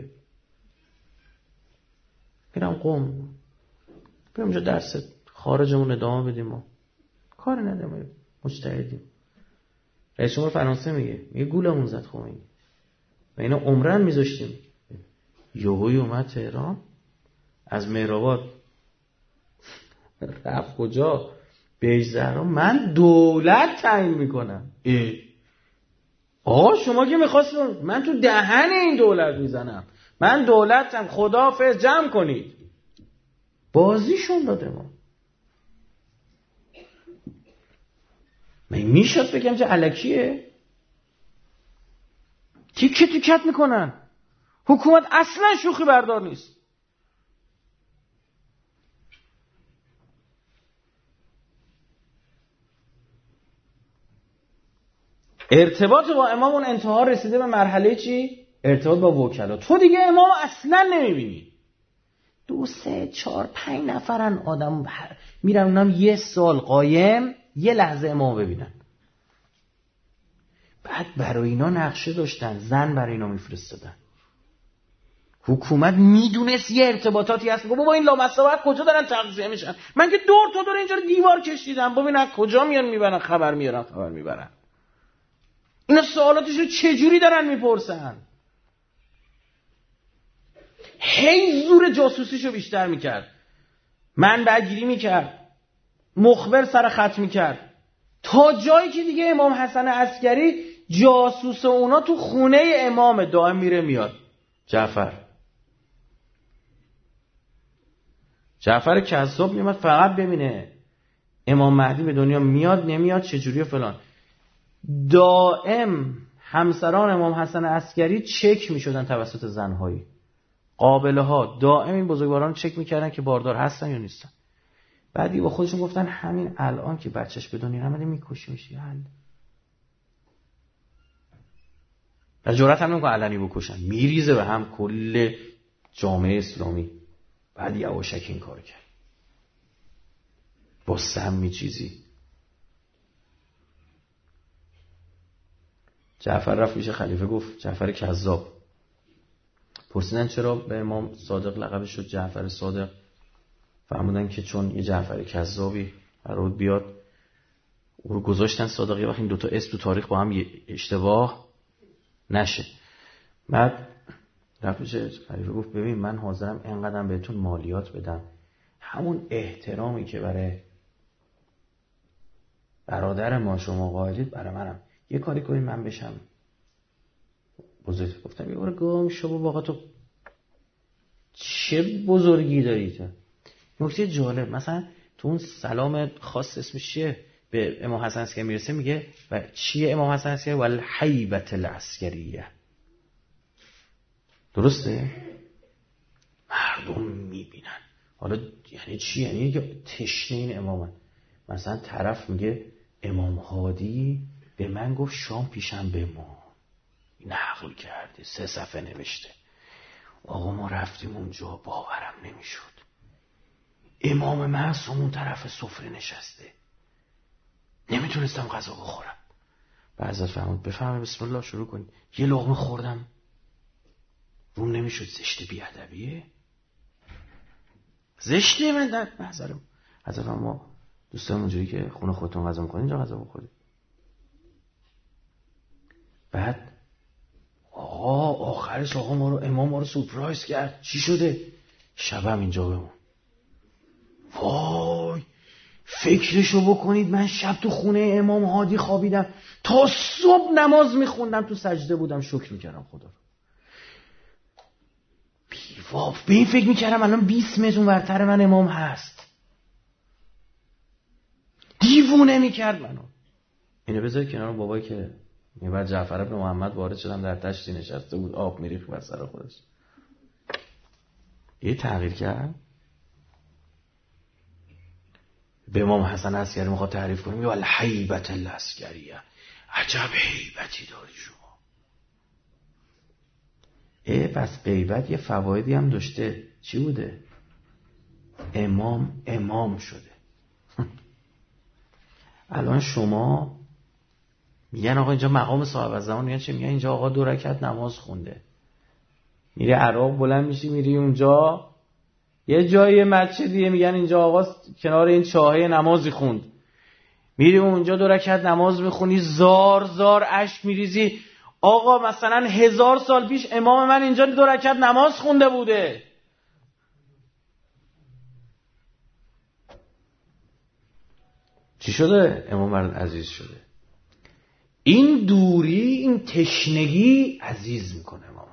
میرم قم، بریم اونجا درس خارجمون ادامه بدیم، ما کاری نداریم، مجتهدیم. رئیس جمهور فرانسه میگه میگه گولمون زد خمینی و اینا عمرن میذاشتیم. یهویی اومد تهران از مهرآباد رفت کجا؟ بیج زهرا. من دولت تعیین میکنم. آقا شما که میخواستید من تو دهن این دولت میزنم، من دولتم، خداحافظ، جمع کنید. بازیشون داده ما. من میشد بگم چه الکیه؟ تیکه تیکت میکنن. حکومت اصلا شوخی بردار نیست. ارتباط با امام اون انتها رسیده به مرحله چی؟ ارتباط با وکلا. تو دیگه امام اصلا نمیبینی. دو سه چهار پنج نفرن آدم میرن اونم یه سال قایم یه لحظه امام ببینن. بعد برای اینا نقشه داشتن، زن برای اینا میفرستادن. حکومت میدونست یه ارتباطاتی هست. بابا این لامصبات کجا دارن تغذیه میشن؟ من که دور تا دور اینجا دیوار کشیدم، ببین از کجا میان میبرن خبر میارن خبر میبرن. اینا سوالاتش رو چجوری دارن میپرسن؟ هی زور جاسوسیشو بیشتر میکرد، منبع گیری میکرد، مخبر سر خط میکرد، تا جایی که دیگه امام حسن عسکری جاسوس اونا تو خونه امام دائم میره میاد. جعفر جعفر کذاب میومد فقط ببینه امام مهدی به دنیا میاد نمیاد چجوری فلان. دائم همسران امام حسن عسکری چک میشدن توسط زنهایی، قابله ها دائم این بزرگواران چک میکردن که باردار هستن یا نیستن. بعدی با خودشون گفتن همین الان که بچهش به دنیا آمده میکشی میشه حل. و جرأت هم نمیکنه علنی بکشن، میریزه به هم کل جامعه اسلامی. بعد یواشکی این کار کرد با سمی چیزی. جعفر رفت پیش خلیفه گفت جعفر کذاب. پرسیدن چرا به امام صادق لقبش شد جعفر صادق؟ فهمیدن که چون یه جعفر کذابی قرار بیاد او رو گذاشتن صادق، یه وقت این دوتا اسم تو تاریخ با هم اشتباه نشه. بعد رفت پیش خلیفه گفت ببین من حاضرم اینقدر بهتون مالیات بدم، همون احترامی که برای برادر ما شما قائلید برای منم، یه کاری کنید من بشم بزرگ. گفتم یه بار گم شو واقعا تو چه بزرگی داری تو. نکته جالب مثلا تو اون سلام خاص اسمش چیه به امام حسن عسکری میرسه میگه و چیه امام حسن عسکری؟ والحیبة العسکریه. درسته؟ مردم میبینن. حالا یعنی چی؟ یعنی که تشنه این امامن. مثلا طرف میگه امام هادی به من گفت شام پیشم بمون، این نقل کرده سه صفحه نوشته. آقا ما رفتیم اونجا باورم نمیشد، امام معصوم اون طرف سفره نشسته، نمیتونستم غذا بخورم. بعضی فرمود بفهمه بسم الله شروع کنید. یه لقمه خوردم روم نمیشد. زشته بیادبیه، زشته. من در نظرم حضرت ما دوستان اونجوری که خونه خودتون غذا میکنید اینجا غذا بخورید. بعد آقا آخرش آقا ما رو امام ما رو سورپرایز کرد. چی شده؟ شبم اینجا بمون. وای فکرشو بکنید من شب تو خونه امام هادی خوابیدم تا صبح نماز میخوندم، تو سجده بودم شکر میکردم خدا رو. بیواف به این فکر میکردم الان بیست متر ورتر من امام هست. دیوونه میکرد منو. اینو بذار کنار بابایی که یه بعد جعفر ابن محمد وارد شدم در تشتی نشسته بود آب میریخت بر سر خودش. یه تغییر کرد. به امام حسن عسکری میخواد تعریف کنیم یا الحیبة العسکریه، عجب هیبتی داری شما. اه پس غیبت یه فوایدی هم داشته. چی بوده؟ امام امام شده. الان شما میگن آقا اینجا مقام صاحب الزمان، میگن چه؟ میگن اینجا آقا دو رکعت نماز خونده. میری عراق بلند میشی میری اونجا یه جایی مسجدیه میگن اینجا آقا کنار این چاهه نمازی خوند. میری اونجا دو رکعت نماز میخونی زار زار اشک میریزی. آقا مثلا هزار سال پیش امام من اینجا دو رکعت نماز خونده بوده. چی شده؟ امام من عزیز شده. این دوری این تشنگی عزیز میکنه امام.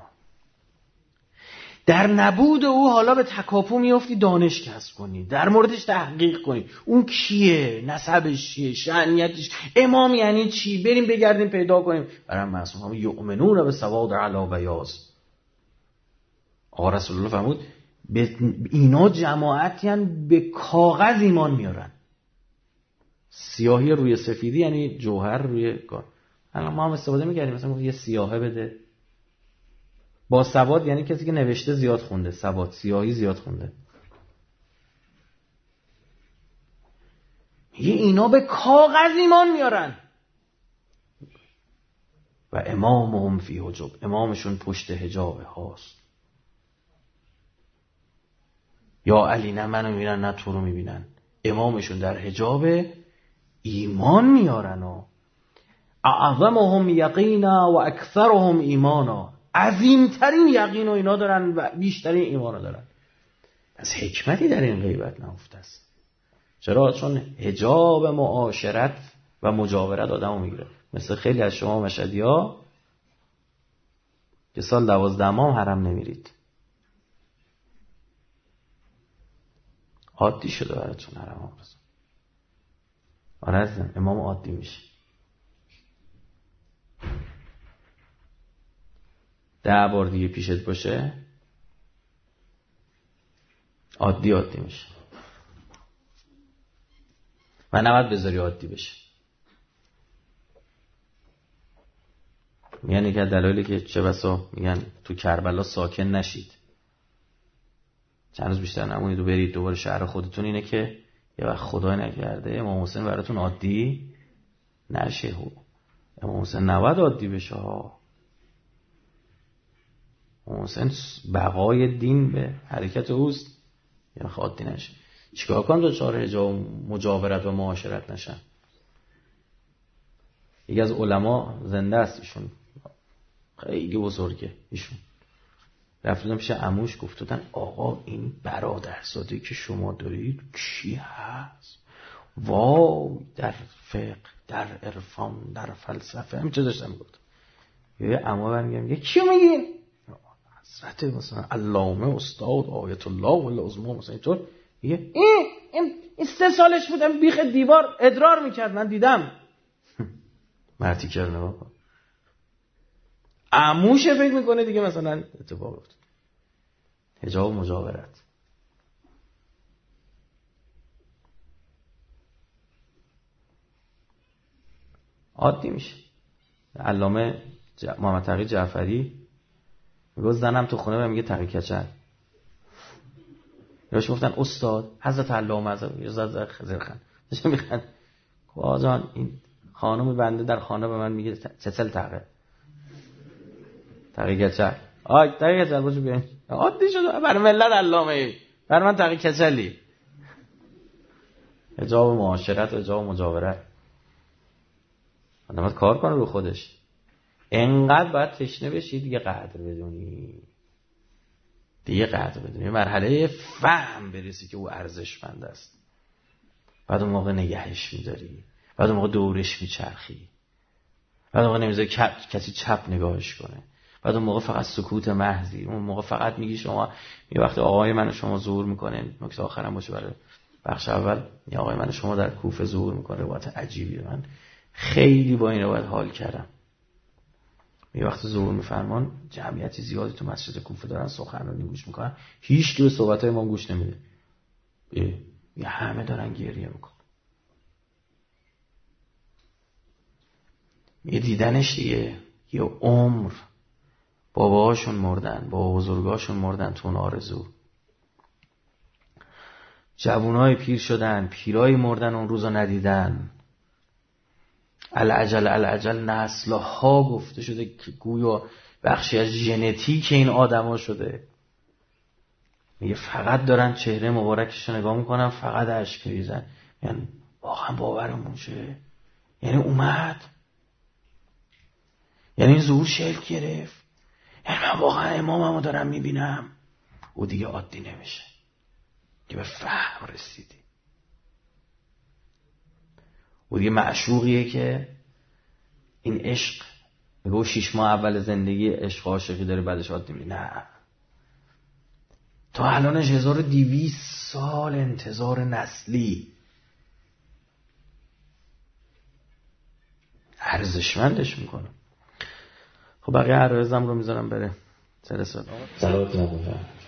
در نبود او حالا به تکاپو میافتی دانش کسب کنی، در موردش تحقیق کنی. اون کیه؟ نسبش چیه؟ شأنیتش؟ امام یعنی چی؟ بریم بگردیم پیدا کنیم. برای معصوم هم یؤمنون به سواد علی بیاض. آقا رسول الله فرمود به اینا جماعتی هم به کاغذ ایمان میارن. سیاهی روی سفیدی یعنی جوهر روی کار. الان ما هم استفاده می‌کردیم مثلا یه سیاهه بده. با سواد یعنی کسی که نوشته زیاد خونده، سواد سیاهی زیاد خونده. میگه اینا به کاغذ ایمان میارن. و امامهم فی حجب، امامشون پشت حجاب هاست. یا علی نه منو میبینن نه تو رو میبینن، امامشون در حجاب ایمان میارن. و اعظمهم یقینا و اکثرهم ایمانا، عظیمترین یقین و اینا دارن و بیشترین ایمان دارن. از حکمتی در این غیبت نهفته است. چرا؟ چون حجاب معاشرت و مجاورت آدمو میگیره. مثل خیلی از شما مشهدی‌ها که سال دوازدهم هم حرم نمیرید، عادی شده براتون حرم ها. آره عزیزم، امام عادی میشه. ده بار دیگه پیشت باشه عادی عادی میشه و نباید بذاری عادی بشه. میگن که دلایلی که چه بسا میگن تو کربلا ساکن نشید، چند روز بیشتر نمونید و برید دوباره شهر خودتون، اینه که یه وقت خدای نکرده امام حسین براتون عادی نشه. امام حسین نباید عادی بشه ها. امام حسین بقای دین به حرکت اوست، یه وقت عادی نشه. چیکار کنم دچار حجاب مجاورت و معاشرت نشن؟ یکی از علما زنده است، ایشون خیلی بزرگه، ایشون رفتم پیش عموش، گفتن آقا این برادرزاده که شما دارید کی هست؟ واو، در فقه، در عرفان، در فلسفه، همین چه داشتم گفت. یه عمو برمیگم میگه کیو میگین؟ حضرت مثلا علامه استاد آیت الله العظمی مثلا اینطور. میگه این این سه سالش بودم بیخ دیوار ادرار میکرد، من دیدم. مرتی کرده بابا. عموشه فکر میکنه دیگه مثلا اتفاق افتاد. حجاب و مجاورت. عادی میشه. علامه ج... محمد تقی جعفری میگه زنم تو خونه و میگه تقی کچل. یاش گفتن استاد حضرت علامه حضرت خضرخان داشتم میخوان آجان این خانم بنده در خانه به من میگه چچل تقه تقی کچل. آی تقی کچل باشو بیاین. عادی شد برای ملت علامه، برای من تقی کچلی. حجاب معاشرت و حجاب مجاورت. آدم کار کنه رو خودش. انقدر باید تشنه بشی دیگه قدر بدونی، دیگه قدر بدونی، مرحله فهم برسی که او ارزشمند است. بعد اون موقع نگهش میداری، بعد اون موقع دورش میچرخی، بعد اون موقع نمیذاری کسی چپ نگاهش کنه، بعد اون موقع فقط سکوت محضی. اون موقع فقط میگی شما یه وقت آقای من شما ظهور میکنه. نکته آخرم باشه برای بخش اول، یا آقای من شما در کوفه ظهور میکنه. روایت عجیبی، من خیلی با این روایت حال کردم. یه وقت ظهور میفرمان جمعیتی زیادی تو مسجد کوفه دارن سخنرانی گوش میکنن، هیچ کی به صحبت‌های ما گوش نمیده. یه همه دارن گریه میکنن. یه دیدنش دیگه یه عمر باباهاشون مردن، بابا بزرگاشون مردن تو اون آرزو. جوونای پیر شدن، پیرای مردن اون روزا ندیدن. العجل العجل نسل‌ها گفته شده که گویا بخشی از ژنتیک این آدما شده. میگه فقط دارن چهره مبارکش رو نگاه میکنن، فقط اشک میریزن. یعنی واقعا باورمون شه؟ یعنی اومد؟ یعنی این ظهور شکل گرفت؟ یعنی من واقعا اماممو دارم میبینم؟ او دیگه عادی نمیشه که به فهم رسیدی. و دیگه معشوقیه که این عشق میگه شیش ماه اول زندگی عشق عاشقی داره، بعدش عادی میشه. نه، تا الانش هزار و دویست سال انتظار نسلی ارزشمندش میکنه. خب بقیه عرایزم رو میذارم بره سر سال. سلامت نبوده.